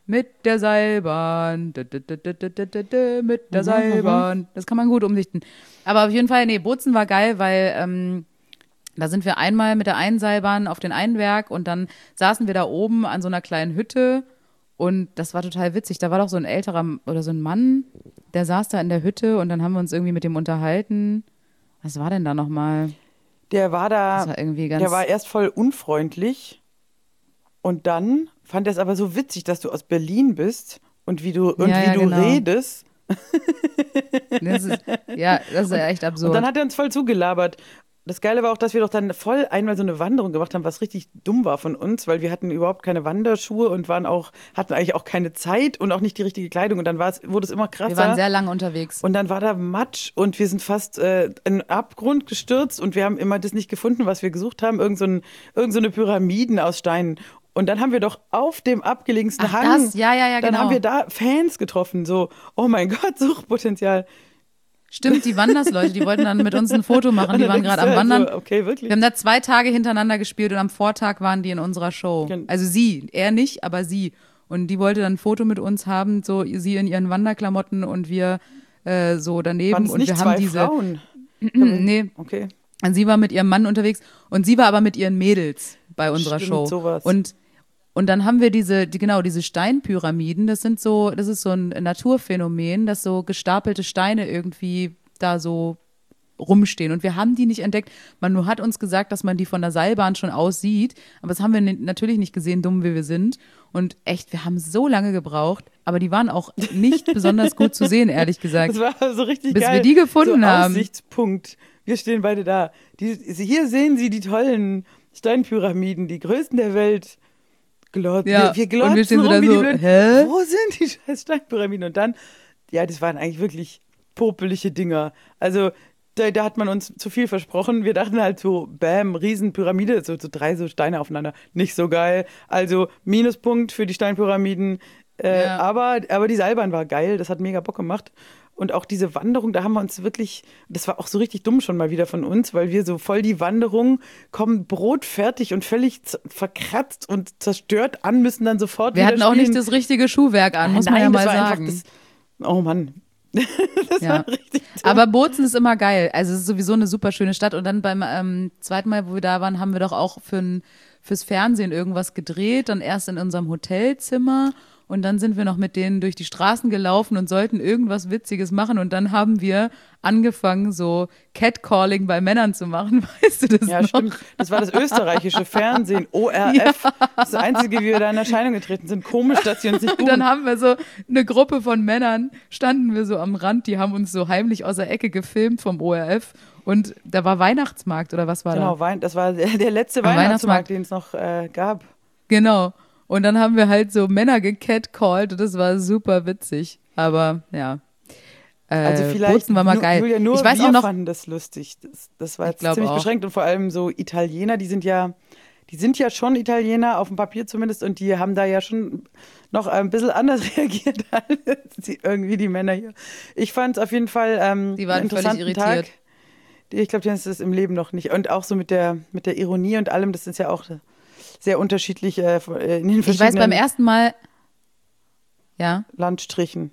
mit der Seilbahn, dü, dü, dü, dü, dü, dü, dü, mit der Seilbahn. Das kann man gut umdichten. Aber auf jeden Fall, nee, Bozen war geil, weil ähm, da sind wir einmal mit der einen Seilbahn auf den einen Berg und dann saßen wir da oben an so einer kleinen Hütte und das war total witzig. Da war doch so ein älterer oder so ein Mann, der saß da in der Hütte und dann haben wir uns irgendwie mit dem unterhalten. Was war denn da nochmal? Der war da, Das war irgendwie ganz der war erst voll unfreundlich und dann fand er es aber so witzig, dass du aus Berlin bist und wie du, und Ja, wie ja, du genau. redest. Das ist, ja, das ist ja echt absurd. Und dann hat er uns voll zugelabert. Das Geile war auch, dass wir doch dann voll einmal so eine Wanderung gemacht haben, was richtig dumm war von uns, weil wir hatten überhaupt keine Wanderschuhe und waren auch, hatten eigentlich auch keine Zeit und auch nicht die richtige Kleidung. Und dann war es, wurde es immer krasser. wir waren sehr lange unterwegs. Und dann war da Matsch und wir sind fast äh, in den Abgrund gestürzt und wir haben immer das nicht gefunden, was wir gesucht haben. Irgend so, ein, irgend so eine Pyramiden aus Steinen. Und dann haben wir doch auf dem abgelegensten Ach, Hang, das? Ja, ja, ja, dann genau. haben wir da Fans getroffen. So, oh mein Gott, Suchtpotenzial. Stimmt, die Wandersleute, die wollten dann mit uns ein Foto machen. Die waren gerade am So, Wandern. okay, wirklich. Wir haben da zwei Tage hintereinander gespielt und am Vortag waren die in unserer Show. Gen- Also sie, er nicht, aber sie. Und die wollte dann ein Foto mit uns haben, so sie in ihren Wanderklamotten und wir äh, so daneben. Waren es und nicht wir zwei haben diese. Frauen? Nee, Okay. und sie war mit ihrem Mann unterwegs und sie war aber mit ihren Mädels bei unserer Stimmt, Show. sowas. Und und dann haben wir diese, die, genau, diese Steinpyramiden, das sind so, das ist so ein Naturphänomen, dass so gestapelte Steine irgendwie da so rumstehen. Und wir haben die nicht entdeckt. Man nur hat uns gesagt, dass man die von der Seilbahn schon aussieht. Aber das haben wir ni- natürlich nicht gesehen, dumm wie wir sind. Und echt, wir haben so lange gebraucht. Aber die waren auch nicht besonders gut zu sehen, ehrlich gesagt. Das war so richtig Bis geil. wir die gefunden so haben. Aussichtspunkt. Wir stehen beide da. Die, hier sehen Sie die tollen Steinpyramiden, die größten der Welt. Glot Ja, wir, wir und glotzen wir stehen so rum da wie die so, Blöden. hä? Wo sind die scheiß Steinpyramiden? Und dann, ja, das waren eigentlich wirklich popelige Dinger. Also da, da hat man uns zu viel versprochen. Wir dachten halt so, bam, Riesenpyramide, so, so drei so Steine aufeinander. Nicht so geil. Also Minuspunkt für die Steinpyramiden. Äh, Ja. aber, aber die Seilbahn war geil, das hat mega Bock gemacht. Und auch diese Wanderung, da haben wir uns wirklich, das war auch so richtig dumm schon mal wieder von uns, weil wir so voll die Wanderung kommen brotfertig und völlig z- verkratzt und zerstört an, müssen dann sofort Wir wieder hatten auch spielen. nicht das richtige Schuhwerk an, muss man Nein, ja das mal war sagen. einfach das, oh Mann. Das Ja. war richtig dumm. Aber Bozen ist immer geil. Also es ist sowieso eine super schöne Stadt. Und dann beim ähm, zweiten Mal, wo wir da waren, haben wir doch auch für ein, fürs Fernsehen irgendwas gedreht. Dann erst in unserem Hotelzimmer. Und dann sind wir noch mit denen durch die Straßen gelaufen und sollten irgendwas Witziges machen. Und dann haben wir angefangen, so Catcalling bei Männern zu machen. Weißt du das Ja, noch? stimmt. Das war das österreichische Fernsehen, O R F. Das ist das Einzige, wie wir da in Erscheinung getreten sind. Komisch, dass sie uns nicht Und buchen. dann haben wir so eine Gruppe von Männern, standen wir so am Rand, die haben uns so heimlich aus der Ecke gefilmt vom O R F. Und da war Weihnachtsmarkt oder was war Genau, da? Wein, das war der, der letzte Am Weihnachtsmarkt, Weihnachtsmarkt. den es noch äh, gab. Genau. Und dann haben wir halt so Männer gecatcalled und das war super witzig. Aber ja. Äh, Also vielleicht, Bozen war mal nur, geil. Julia, nur ich weiß wir auch noch, fanden das lustig. Das, das war Ich jetzt glaub ziemlich auch. beschränkt und vor allem so Italiener, die sind ja, die sind ja schon Italiener, auf dem Papier zumindest, und die haben da ja schon noch ein bisschen anders reagiert als die, irgendwie die Männer hier. Ich fand es auf jeden Fall ähm, Die waren einen völlig interessanten irritiert. Tag. Ich glaube, die haben das im Leben noch nicht. Und auch so mit der, mit der Ironie und allem, das ist ja auch sehr unterschiedlich äh, in den ich weiß verschiedenen beim ersten Mal, ja, Landstrichen.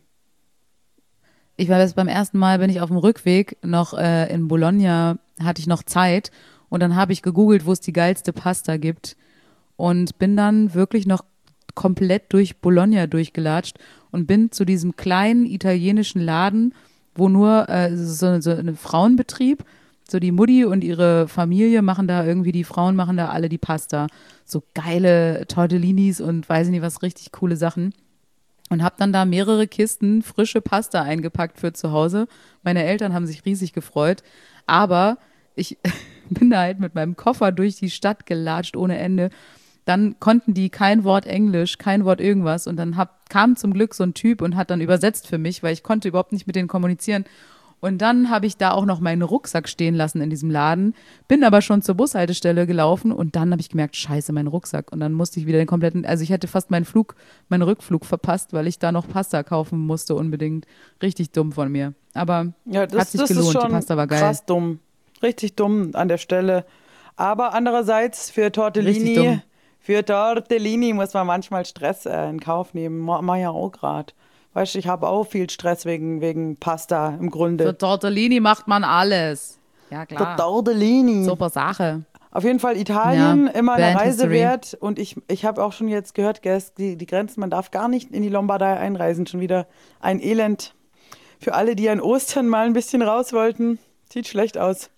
ich weiß beim ersten Mal bin ich auf dem Rückweg noch äh, in Bologna, hatte ich noch Zeit und dann habe ich gegoogelt, wo es die geilste Pasta gibt und bin dann wirklich noch komplett durch Bologna durchgelatscht und bin zu diesem kleinen italienischen Laden, wo nur äh, so, so ein Frauenbetrieb, so die Mutti und ihre Familie machen da irgendwie, die Frauen machen da alle die Pasta. So geile Tortellinis und weiß ich nicht was, richtig coole Sachen. Und habe dann da mehrere Kisten frische Pasta eingepackt für zu Hause. Meine Eltern haben sich riesig gefreut. Aber ich bin da halt mit meinem Koffer durch die Stadt gelatscht ohne Ende. Dann konnten die kein Wort Englisch, kein Wort irgendwas. Und dann hab, kam zum Glück so ein Typ und hat dann übersetzt für mich, weil ich konnte überhaupt nicht mit denen kommunizieren. Und dann habe ich da auch noch meinen Rucksack stehen lassen in diesem Laden, bin aber schon zur Bushaltestelle gelaufen und dann habe ich gemerkt, scheiße, mein Rucksack. Und dann musste ich wieder den kompletten, also ich hätte fast meinen Flug, meinen Rückflug verpasst, weil ich da noch Pasta kaufen musste unbedingt. Richtig dumm von mir. Aber Ja, das, hat sich das gelohnt, ist schon die Pasta war geil. krass dumm. Richtig dumm an der Stelle. Aber andererseits für Richtig Tortellini dumm. für Tortellini muss man manchmal Stress äh, in Kauf nehmen. Mach mach ja auch gerade. Weißt du, ich habe auch viel Stress wegen, wegen Pasta im Grunde. Für Tortellini macht man alles. Ja, Für klar. Tortellini. Super Sache. Auf jeden Fall Italien, Ja, immer eine Band Reise History. wert. Und ich, ich habe auch schon jetzt gehört, gell, die, die Grenzen, man darf gar nicht in die Lombardei einreisen. Schon wieder ein Elend. Für alle, die an Ostern mal ein bisschen raus wollten, sieht schlecht aus.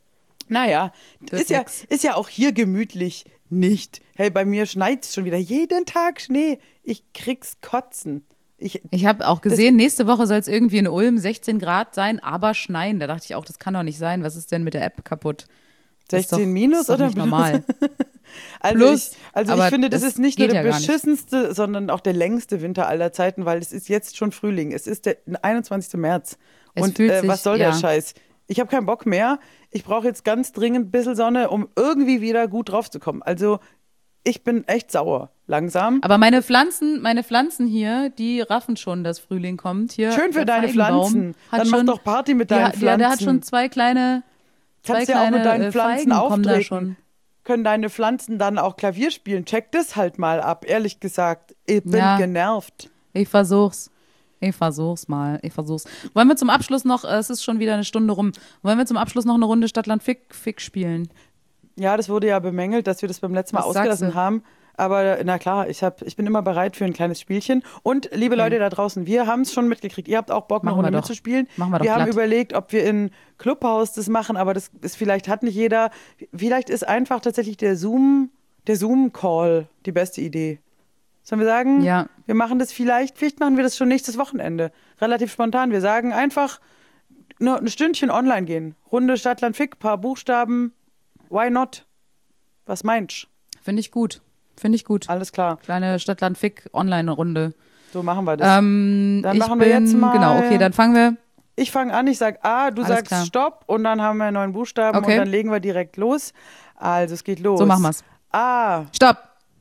Naja, Wird ist ja, nix. ist ja auch hier gemütlich nicht. Hey, bei mir schneit es schon wieder jeden Tag Schnee. Ich krieg's kotzen. Ich, Ich habe auch gesehen, nächste Woche soll es irgendwie in Ulm sechzehn Grad sein, aber schneien. Da dachte ich auch, das kann doch nicht sein. Was ist denn mit der App kaputt? Das ist sechzehn doch, minus das ist doch oder nicht plus? normal. Also, Plus, ich, also ich aber finde, das das ist nicht nur geht der ja gar nicht. beschissenste, sondern auch der längste Winter aller Zeiten, weil es ist jetzt schon Frühling. Es ist der einundzwanzigster März. Es Und fühlt äh, sich- was soll ja. der Scheiß? Ich habe keinen Bock mehr. Ich brauche jetzt ganz dringend ein bisschen Sonne, um irgendwie wieder gut drauf zu kommen. Also ich bin echt sauer, langsam. Aber meine Pflanzen, meine Pflanzen hier, die raffen schon, dass Frühling kommt. Hier, Schön für der deine Feigenbaum Pflanzen. hat Dann schon, mach doch Party mit die deinen hat- Ja, der hat Pflanzen. schon zwei kleine, zwei Kannst ja auch kleine mit deinen äh, Pflanzen Feigen kommen da auftreten. schon. Können deine Pflanzen dann auch Klavier spielen? Check das halt mal ab, ehrlich gesagt. Ich bin Ja. genervt. Ich versuch's. Ich versuch's mal. Ich versuch's. Wollen wir zum Abschluss noch, äh, es ist schon wieder eine Stunde rum, wollen wir zum Abschluss noch eine Runde Stadtland Fick, Fick spielen? Ja, das wurde ja bemängelt, dass wir das beim letzten Mal Was sagst ausgelassen du? haben. Aber na klar, ich, hab, ich bin immer bereit für ein kleines Spielchen. Und liebe Leute da draußen, wir haben es schon mitgekriegt. Ihr habt auch Bock, eine Machen wir Runde doch. mitzuspielen. Machen wir doch wir haben glatt. überlegt, ob wir in Clubhaus das machen, aber das ist vielleicht hat nicht jeder. Vielleicht ist einfach tatsächlich der Zoom, der Zoom-Call die beste Idee. Sollen wir sagen? Ja. Wir machen das vielleicht, vielleicht machen wir das schon nächstes Wochenende. Relativ spontan. Wir sagen einfach nur ein Stündchen online gehen. Runde Stadtland Fick, paar Buchstaben. Why not? Was meinst du? Finde ich gut. Finde ich gut. Alles klar, Kleine Stadtland Fick Online-Runde. so machen wir das. Ähm, Dann ich machen bin, wir jetzt mal- Genau, okay, dann fangen wir. Ich fange an, ich sag A, du Alles sagst klar. Stopp und dann haben wir einen neuen Buchstaben Okay. und dann legen wir direkt los. Also es geht los. So machen wir's. A, Stopp!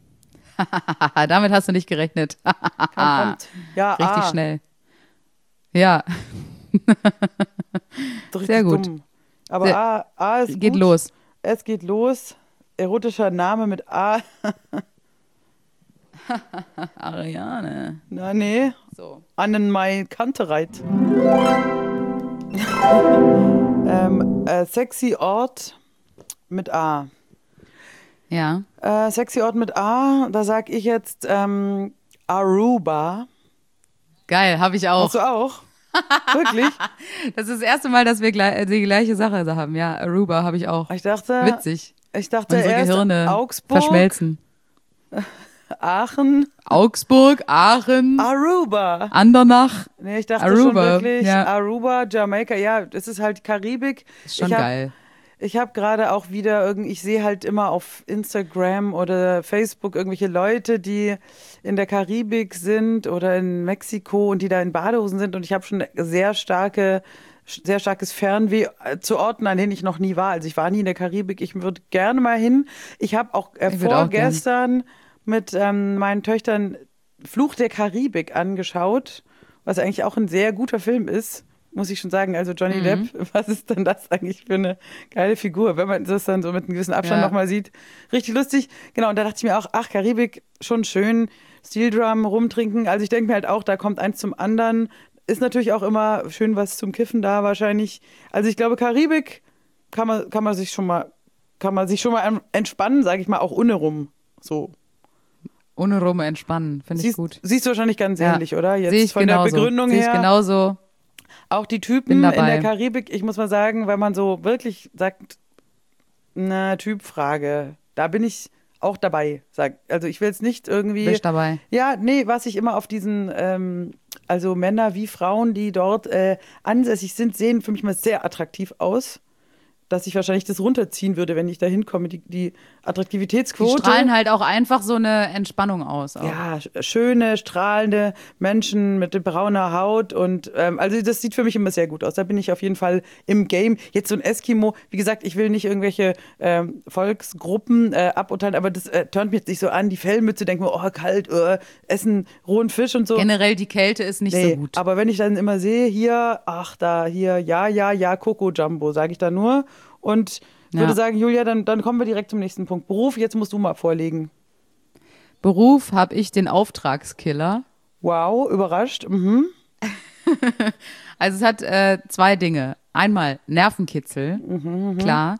Damit hast du nicht gerechnet. dann kommt. Ja, Richtig A. schnell. Ja, So richtig Sehr gut. Dumm. Aber Sehr- A, A ist geht gut. los. Es geht los. Erotischer Name mit A. Ariane. Na nee, So. Annenmai Kantereit. ähm, äh, sexy Ort mit A. Ja. Äh, sexy Ort mit A, da sag ich jetzt ähm, Aruba. Geil, habe ich auch. Hast du auch? Wirklich? Das ist das erste Mal, dass wir gleich, die gleiche Sache haben. Ja, Aruba habe ich auch. Ich dachte, Witzig. ich dachte Unsere erst Gehirne Augsburg, verschmelzen. Aachen, Augsburg, Aachen, Aruba. Andernach. Nee, ich dachte schon Aruba, wirklich ja. Aruba, Jamaika. Ja, das ist halt Karibik. Ist schon ich hab, geil. Ich habe gerade auch wieder irgendwie, ich sehe halt immer auf Instagram oder Facebook irgendwelche Leute, die in der Karibik sind oder in Mexiko und die da in Badehosen sind und ich habe schon sehr starke, sehr starkes Fernweh äh, zu Orten, an denen ich noch nie war. Also ich war nie in der Karibik, ich würde gerne mal hin. Ich habe auch äh, Ich würd auch gern. vorgestern mit ähm, meinen Töchtern Fluch der Karibik angeschaut, was eigentlich auch ein sehr guter Film ist. Muss ich schon sagen, also Johnny Mhm. Depp, was ist denn das eigentlich für eine geile Figur, wenn man das dann so mit einem gewissen Abstand Ja. nochmal sieht. Richtig lustig. Genau, und da dachte ich mir auch, ach, Karibik, schon schön, Steel Drum rumtrinken. Also ich denke mir halt auch, da kommt eins zum anderen. Ist natürlich auch immer schön was zum Kiffen da wahrscheinlich. Also ich glaube, Karibik kann man, kann man sich schon mal, kann man sich schon mal entspannen, sage ich mal, auch ohne rum. So. Ohne Rum entspannen, finde ich Siehst, gut. siehst du wahrscheinlich ganz Ja. ähnlich, oder? Jetzt Sehe ich von genauso. der Begründung Sehe ich her. genauso. Auch die Bin Typen in dabei. der Karibik, ich muss mal sagen, wenn man so wirklich sagt, eine Typfrage, da bin ich auch dabei. Sag, also ich will jetzt nicht irgendwie. Bist dabei. Ja, nee, was ich immer auf diesen, ähm, also Männer wie Frauen, die dort äh, ansässig sind, sehen für mich mal sehr attraktiv aus. Dass ich wahrscheinlich das runterziehen würde, wenn ich da hinkomme, die, die Die Attraktivitätsquote. strahlen halt auch einfach so eine Entspannung aus. Auch. Ja, sch- schöne, strahlende Menschen mit brauner Haut und ähm, also das sieht für mich immer sehr gut aus. Da bin ich auf jeden Fall im Game. Jetzt so ein Eskimo, wie gesagt, ich will nicht irgendwelche ähm, Volksgruppen äh, aburteilen, aber das äh, turnt mich jetzt nicht so an, die Fellmütze, denke mir, oh, kalt, äh, essen rohen Fisch und so. Generell die Kälte ist nicht Nee, so gut. aber wenn ich dann immer sehe, hier, ach, da, hier, ja, ja, ja, Coco Jumbo, sage ich da nur. Und Ja. würde sagen, Julia, dann, dann kommen wir direkt zum nächsten Punkt. Beruf, jetzt musst du mal vorlegen. Beruf habe ich den Auftragskiller. Wow, überrascht. Mhm. Also es hat äh, zwei Dinge. Einmal Nervenkitzel, Mhm, klar.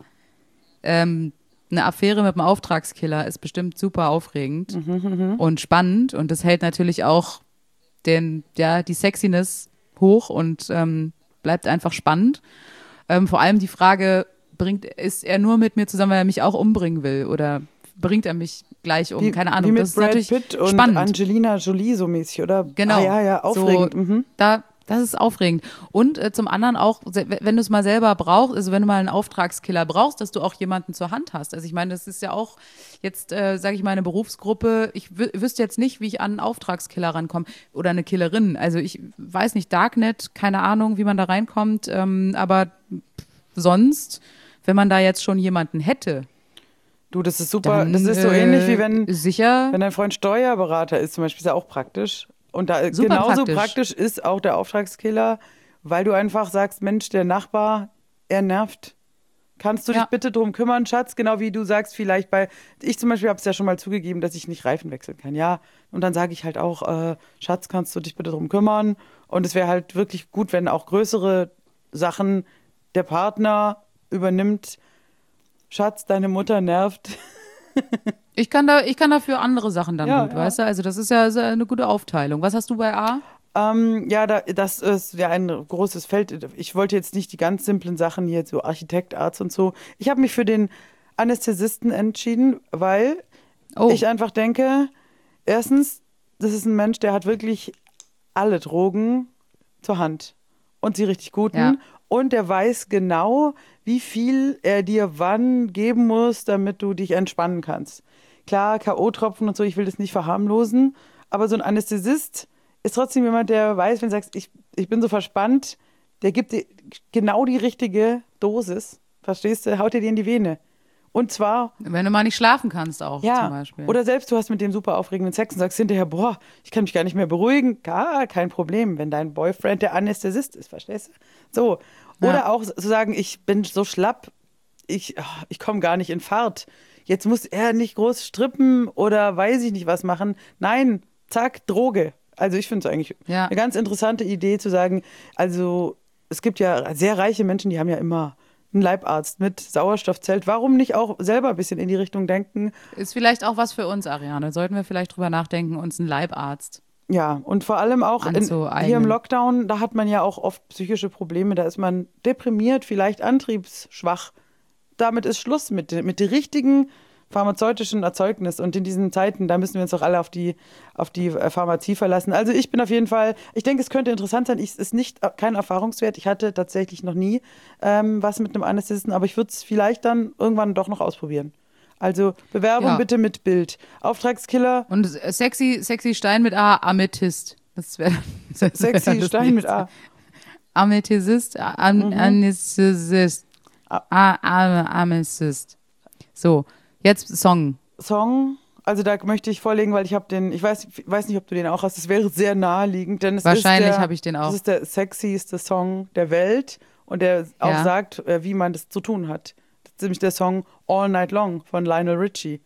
Ähm, eine Affäre mit einem Auftragskiller ist bestimmt super aufregend mhm, und spannend. Und das hält natürlich auch den, ja, die Sexiness hoch und ähm, bleibt einfach spannend. Ähm, vor allem die Frage, bringt, ist er nur mit mir zusammen, weil er mich auch umbringen will? Oder bringt er mich gleich um? Wie, Keine Ahnung. wie mit Das ist Brad natürlich Pitt und spannend. Angelina Jolie so mäßig, oder? Genau. Ah, ja, ja, aufregend. So, Mhm. da, das ist aufregend. Und äh, zum anderen auch, se- wenn du es mal selber brauchst, also wenn du mal einen Auftragskiller brauchst, dass du auch jemanden zur Hand hast. Also ich meine, das ist ja auch jetzt, äh, sage ich mal, eine Berufsgruppe. Ich wü wüsste jetzt nicht, wie ich an einen Auftragskiller rankomme oder eine Killerin. Also ich weiß nicht, Darknet, keine Ahnung, wie man da reinkommt. Ähm, aber sonst, wenn man da jetzt schon jemanden hätte, Du, das ist super. dann Das ist so äh, ähnlich wie wenn, sicher wenn dein Freund Steuerberater ist, zum Beispiel, ist ja auch praktisch. Und da Super genauso praktisch. praktisch ist auch der Auftragskiller, weil du einfach sagst, Mensch, der Nachbar, er nervt. Kannst du Ja. dich bitte drum kümmern, Schatz? Genau wie du sagst, vielleicht bei, ich zum Beispiel habe es ja schon mal zugegeben, dass ich nicht Reifen wechseln kann, ja. Und dann sage ich halt auch, äh, Schatz, kannst du dich bitte drum kümmern? Und es wäre halt wirklich gut, wenn auch größere Sachen der Partner übernimmt. Schatz, deine Mutter nervt. Ich kann da, ich kann dafür andere Sachen dann Ja, gut, ja. weißt du? Also das ist ja so eine gute Aufteilung. Was hast du bei A? Ähm, ja, da, das ist ja ein großes Feld. Ich wollte jetzt nicht die ganz simplen Sachen hier, so Architekt, Arzt und so. Ich habe mich für den Anästhesisten entschieden, weil Oh, ich einfach denke, erstens, das ist ein Mensch, der hat wirklich alle Drogen zur Hand und sie richtig guten. Ja. Und der weiß genau, wie viel er dir wann geben muss, damit du dich entspannen kannst. Klar, K O-Tropfen und so, ich will das nicht verharmlosen, aber so ein Anästhesist ist trotzdem jemand, der weiß, wenn du sagst, ich, ich bin so verspannt, der gibt dir genau die richtige Dosis, verstehst du, haut dir die in die Vene. Und zwar wenn du mal nicht schlafen kannst auch ja, zum Beispiel. oder selbst du hast mit dem super aufregenden Sex und sagst hinterher, boah, ich kann mich gar nicht mehr beruhigen. Gar kein Problem, wenn dein Boyfriend der Anästhesist ist, verstehst du? So. Oder Ja. auch zu sagen, ich bin so schlapp, ich, ah, ich komme gar nicht in Fahrt. Jetzt muss er nicht groß strippen oder weiß ich nicht was machen. Nein, zack, Droge. Also ich finde es eigentlich Ja. eine ganz interessante Idee zu sagen, also es gibt ja sehr reiche Menschen, die haben ja immer einen Leibarzt mit Sauerstoffzelt. Warum nicht auch selber ein bisschen in die Richtung denken? Ist vielleicht auch was für uns, Ariane. Sollten wir vielleicht drüber nachdenken, uns einen Leibarzt. Ja, und vor allem auch in, Anzueignen. hier im Lockdown, da hat man ja auch oft psychische Probleme. Da ist man deprimiert, vielleicht antriebsschwach. Damit ist Schluss mit, de- mit der richtigen pharmazeutischen Erzeugnis. Und in diesen Zeiten, da müssen wir uns doch alle auf die, auf die äh, Pharmazie verlassen. Also ich bin auf jeden Fall, ich denke, es könnte interessant sein. Ich, es ist nicht, äh, kein Erfahrungswert. Ich hatte tatsächlich noch nie ähm, was mit einem Anästhesisten, aber ich würde es vielleicht dann irgendwann doch noch ausprobieren. Also Bewerbung Ja. bitte mit Bild. Auftragskiller, Und äh, sexy, sexy Stein mit A, Amethyst. Das wäre sexy Stein mit A. Amethysist, Am Anästhesist. Ah. A- A- Amethyst. So, jetzt Song. Song, also da möchte ich vorlegen, weil ich habe den, ich weiß, weiß nicht, ob du den auch hast, es wäre sehr naheliegend, denn es Wahrscheinlich ist der, habe ich den auch. Das ist der sexieste Song der Welt und der auch Ja. sagt, äh, wie man das zu tun hat. Das ist nämlich der Song All Night Long von Lionel Richie.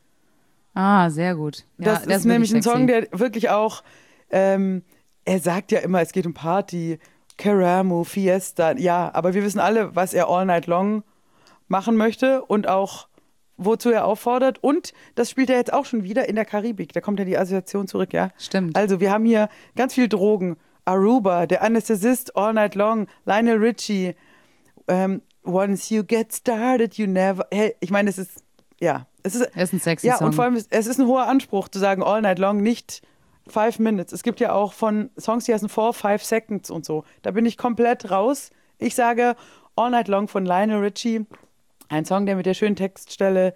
Ah, sehr gut. Ja, Das der ist nämlich ein wirklich Song, sexy. der wirklich auch, ähm, er sagt ja immer, es geht um Party, Karamu, Fiesta, ja, aber wir wissen alle, was er All Night Long machen möchte und auch wozu er auffordert. Und das spielt er jetzt auch schon wieder in der Karibik. Da kommt ja die Assoziation zurück, ja. Stimmt. Also wir haben hier ganz viel Drogen. Aruba, der Anästhesist, All Night Long, Lionel Richie, ähm, Once you get started, you never. Hey, ich meine, es ist, ja, es ist, Er ist ein sexy ja, Song. und vor allem, es es ist ein hoher Anspruch zu sagen All Night Long, nicht Five Minutes. Es gibt ja auch von Songs, die heißen Four, Five Seconds und so. Da bin ich komplett raus. Ich sage All Night Long von Lionel Richie. Ein Song, der mit der schönen Textstelle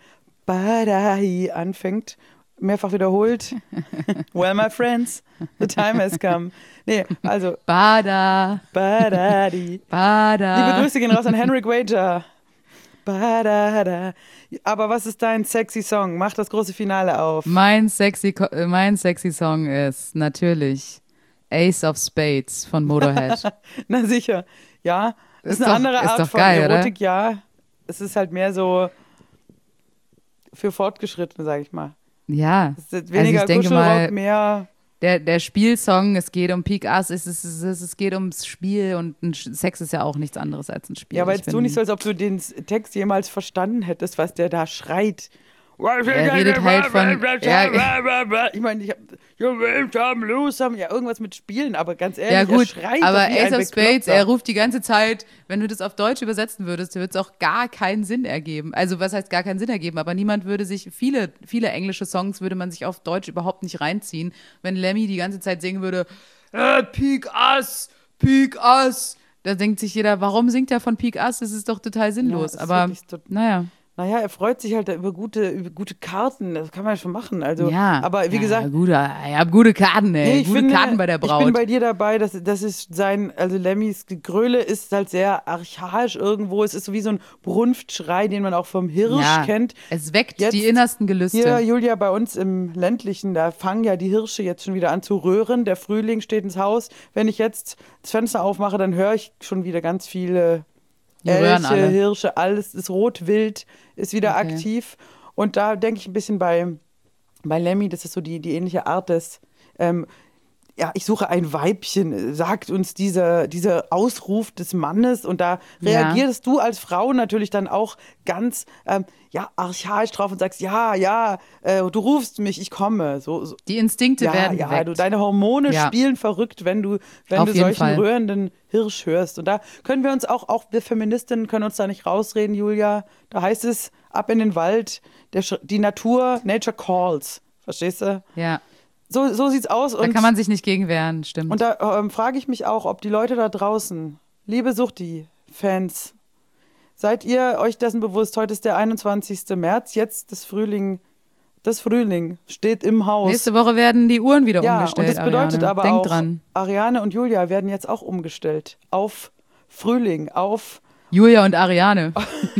Badai anfängt, mehrfach wiederholt. Well, my friends, the time has come. Nee, also Bada, Badadi. Liebe Bada. Grüße gehen raus an Henrik Wager. Badada. Aber was ist dein sexy Song? Mach das große Finale auf. Mein sexy, Ko- äh, mein sexy Song ist natürlich Ace of Spades von Motorhead. Na sicher. Ja, das ist, Ist eine doch- andere ist Art doch von geil, oder? Erotik, ja. Es ist halt mehr so für Fortgeschrittene, sag ich mal. Ja, Es ist weniger also ich denke Kuschelrock, mal, mehr... der, der Spielsong, es geht um Peak Us, es, es, es, es geht ums Spiel und ein Sch- Sex ist ja auch nichts anderes als ein Spiel. Ja, aber Ich jetzt so bin- nicht so, als ob du den Text jemals verstanden hättest, was der da schreit. Er redet halt von- ja. Ich meine, ich hab ja irgendwas mit Spielen, aber ganz ehrlich, Ja gut, er schreit aber doch wie Ace ein of Spades, Bekloppter. er ruft die ganze Zeit, wenn du das auf Deutsch übersetzen würdest, würde es auch gar keinen Sinn ergeben. Also was heißt gar keinen Sinn ergeben, aber niemand würde sich, viele, viele englische Songs würde man sich auf Deutsch überhaupt nicht reinziehen, wenn Lemmy die ganze Zeit singen würde, äh, Peak Us, Peak Us. Da denkt sich jeder, warum singt er von Peak Us? Das ist doch total sinnlos. Ja, ist aber wirklich so- naja. Naja, er freut sich halt da über gute, über gute Karten, das kann man ja schon machen. Also, Ja, aber wie ja, gesagt, gute, ich habe gute Karten, ey. nee, ich gute finde, Karten bei der Braut. ich bin bei dir dabei, dass das ist sein, also Lemmys Gegröle ist halt sehr archaisch irgendwo. Es ist so wie so ein Brunftschrei, den man auch vom Hirsch ja, kennt. es weckt Jetzt die innersten Gelüste. Hier, Julia, bei uns im ländlichen, da fangen ja die Hirsche jetzt schon wieder an zu röhren. Der Frühling steht ins Haus. Wenn ich jetzt das Fenster aufmache, dann höre ich schon wieder ganz viele Die röhren Elche, alle. Hirsche, alles. Das Rotwild ist wieder Okay. aktiv. Und da denke ich ein bisschen bei, bei Lemmy, das ist so die, die ähnliche Art des, ähm, ja, ich suche ein Weibchen, sagt uns dieser, dieser Ausruf des Mannes. Und da Ja. reagierst du als Frau natürlich dann auch ganz ähm, ja, archaisch drauf und sagst, ja, ja, äh, du rufst mich, ich komme. So, so. Die Instinkte Ja, werden ja, geweckt. du, deine Hormone Ja. spielen verrückt, wenn du, wenn Auf du jeden solchen Fall. rührenden Hirsch hörst. Und da können wir uns auch, auch wir Feministinnen können uns da nicht rausreden, Julia. Da heißt es, ab in den Wald, der, Sch- die Natur, Nature calls. Verstehst du? Ja, So, so sieht's aus. da Und, kann man sich nicht gegen wehren, stimmt. und da ähm, frage ich mich auch, ob die Leute da draußen, liebe Suchti-Fans, seid ihr euch dessen bewusst, heute ist der einundzwanzigste März, jetzt das Frühling, das Frühling steht im Haus. Nächste Woche werden die Uhren wieder Ja, umgestellt. und das bedeutet Ariane. aber Denk auch, dran. Ariane und Julia werden jetzt auch umgestellt auf Frühling, auf Julia und Ariane.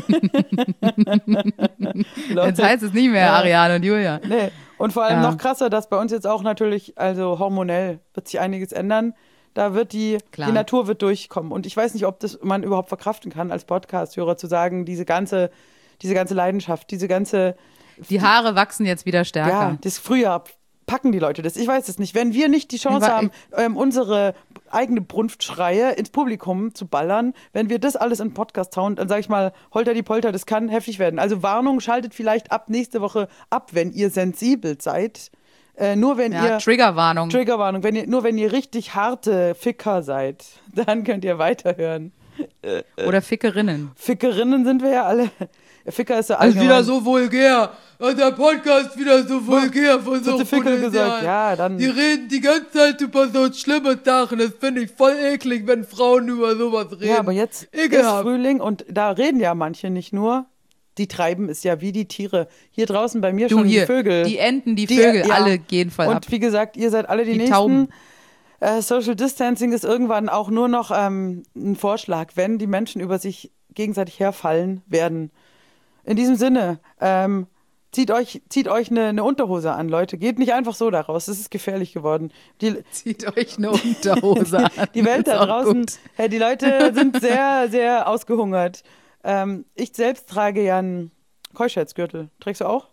Leute. Jetzt heißt es nicht mehr Ja. Ariane und Julia. Nee. Und vor allem Ja. noch krasser, dass bei uns jetzt auch natürlich, also hormonell wird sich einiges ändern. Da wird die, Klar. die Natur wird durchkommen. Und ich weiß nicht, ob das man überhaupt verkraften kann, als Podcast-Hörer zu sagen, diese ganze, diese ganze Leidenschaft, diese ganze, Die Haare wachsen jetzt wieder ja, stärker. das Frühjahr, packen die Leute das? Ich weiß es nicht. Wenn wir nicht die Chance Über- haben, ähm, unsere eigene Brunftschreie ins Publikum zu ballern, wenn wir das alles in den Podcast hauen, dann sage ich mal, holter die Polter, das kann heftig werden. Also Warnung, schaltet vielleicht ab nächste Woche ab, wenn ihr sensibel seid. Äh, nur wenn Ja, ihr Triggerwarnung. Triggerwarnung, wenn ihr, nur wenn ihr richtig harte Ficker seid, dann könnt ihr weiterhören. Oder Fickerinnen. Fickerinnen sind wir ja alle. Ficker ist ja Also allgemein. wieder so vulgär. Der Podcast wieder so vulgär von so Hat der Ficker gesagt, ja, dann. Die reden die ganze Zeit über so schlimme Sachen. Das finde ich voll eklig, wenn Frauen über sowas reden. Ja, aber jetzt ist Ekelhaft. Frühling und da reden ja manche nicht nur. Die treiben es ja wie die Tiere. Hier draußen bei mir Du schon hier, die Vögel. die Enten, die, Die- Vögel, ja. alle gehen voll und ab. wie gesagt, ihr seid alle die, Die Nächsten. Tauben. Äh, Social Distancing ist irgendwann auch nur noch ähm, ein Vorschlag, wenn die Menschen über sich gegenseitig herfallen werden. In diesem Sinne, ähm, zieht euch, zieht euch eine, eine Unterhose an, Leute. Geht nicht einfach so daraus. Das ist gefährlich geworden. Die, Zieht euch eine Unterhose an. die Welt Ist da auch draußen, gut. ja, die Leute sind sehr, sehr ausgehungert. Ähm, ich selbst trage ja einen Keuschheitsgürtel. Trägst du auch?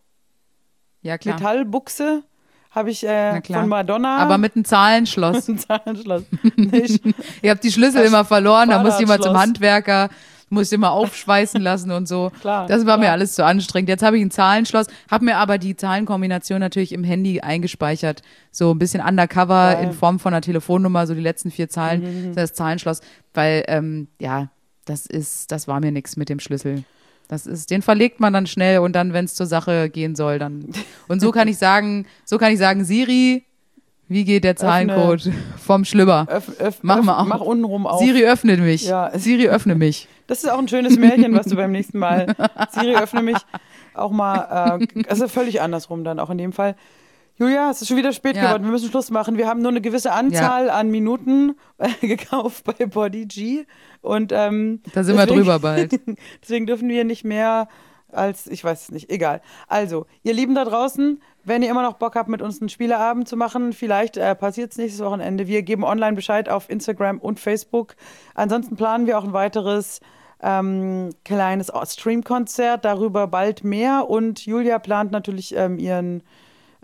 Ja, klar. Metallbuchse habe ich äh, Na klar. von Madonna. Aber mit einem Zahlenschloss. ein Zahlenschloss. Nicht. Ihr habt die Schlüssel Das immer verloren, da musst du immer zum Fahrradschloss. Handwerker, musst immer aufschweißen lassen und so. Klar, Das war mir klar. alles zu anstrengend. Jetzt habe ich ein Zahlenschloss, habe mir aber die Zahlenkombination natürlich im Handy eingespeichert. So ein bisschen undercover Geil. in Form von einer Telefonnummer, so die letzten vier Zahlen, das Zahlenschloss. Weil, ähm, ja, das ist, das war mir nichts mit dem Schlüssel. Das ist, den verlegt man dann schnell und dann, wenn es zur Sache gehen soll, dann. Und so kann ich sagen, so kann ich sagen, Siri, wie geht der Zahlencode vom Schlüpper? Öff, öff, Mach öff, mal auf. Mach untenrum auf. Siri, öffne mich. Ja. Siri, öffne mich. Das ist auch ein schönes Märchen, was du beim nächsten Mal. Siri, öffne mich. Auch mal, äh, also völlig andersrum dann auch in dem Fall. Julia, es ist schon wieder spät Ja. geworden. Wir müssen Schluss machen. Wir haben nur eine gewisse Anzahl an Minuten äh, gekauft bei Body G. Und, ähm, Da sind wir drüber bald. deswegen dürfen wir nicht mehr als, ich weiß es nicht, egal. Also, ihr Lieben da draußen, wenn ihr immer noch Bock habt, mit uns einen Spieleabend zu machen, vielleicht äh, passiert es nächstes Wochenende. Wir geben online Bescheid auf Instagram und Facebook. Ansonsten planen wir auch ein weiteres ähm, kleines Streamkonzert, darüber bald mehr. Und Julia plant natürlich ähm, ihren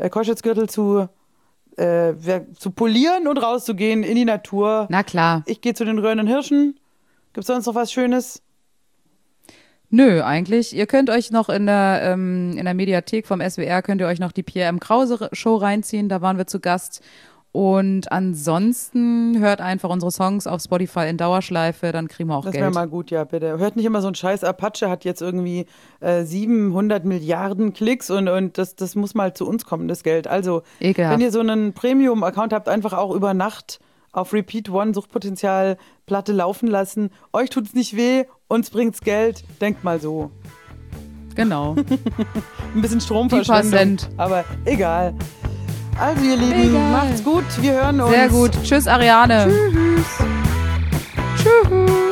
äh, Koschwitzgürtel zu, äh, zu polieren und rauszugehen in die Natur. Na klar. Ich gehe zu den Röhren und Hirschen. Gibt es sonst noch was Schönes? Nö, eigentlich. Ihr könnt euch noch in der, ähm, in der Mediathek vom S W R, könnt ihr euch noch die Pierre M. Krause Show reinziehen. Da waren wir zu Gast. Und ansonsten hört einfach unsere Songs auf Spotify in Dauerschleife, dann kriegen wir auch das Geld. Das wäre mal gut, ja, bitte. Hört nicht immer so ein Scheiß. Apache hat jetzt irgendwie äh, siebenhundert Milliarden Klicks und, und das, das muss mal zu uns kommen, das Geld. Also, Ekelhaft. Wenn ihr so einen Premium-Account habt, einfach auch über Nacht auf Repeat One Suchtpotenzial Platte laufen lassen. Euch tut's nicht weh, uns bringt's Geld. Denkt mal so. Genau. Ein bisschen Stromverschwendung, aber egal. Also ihr Lieben, egal. Macht's gut. Wir hören uns. Sehr gut. Tschüss, Ariane. Tschüss. Tschüss.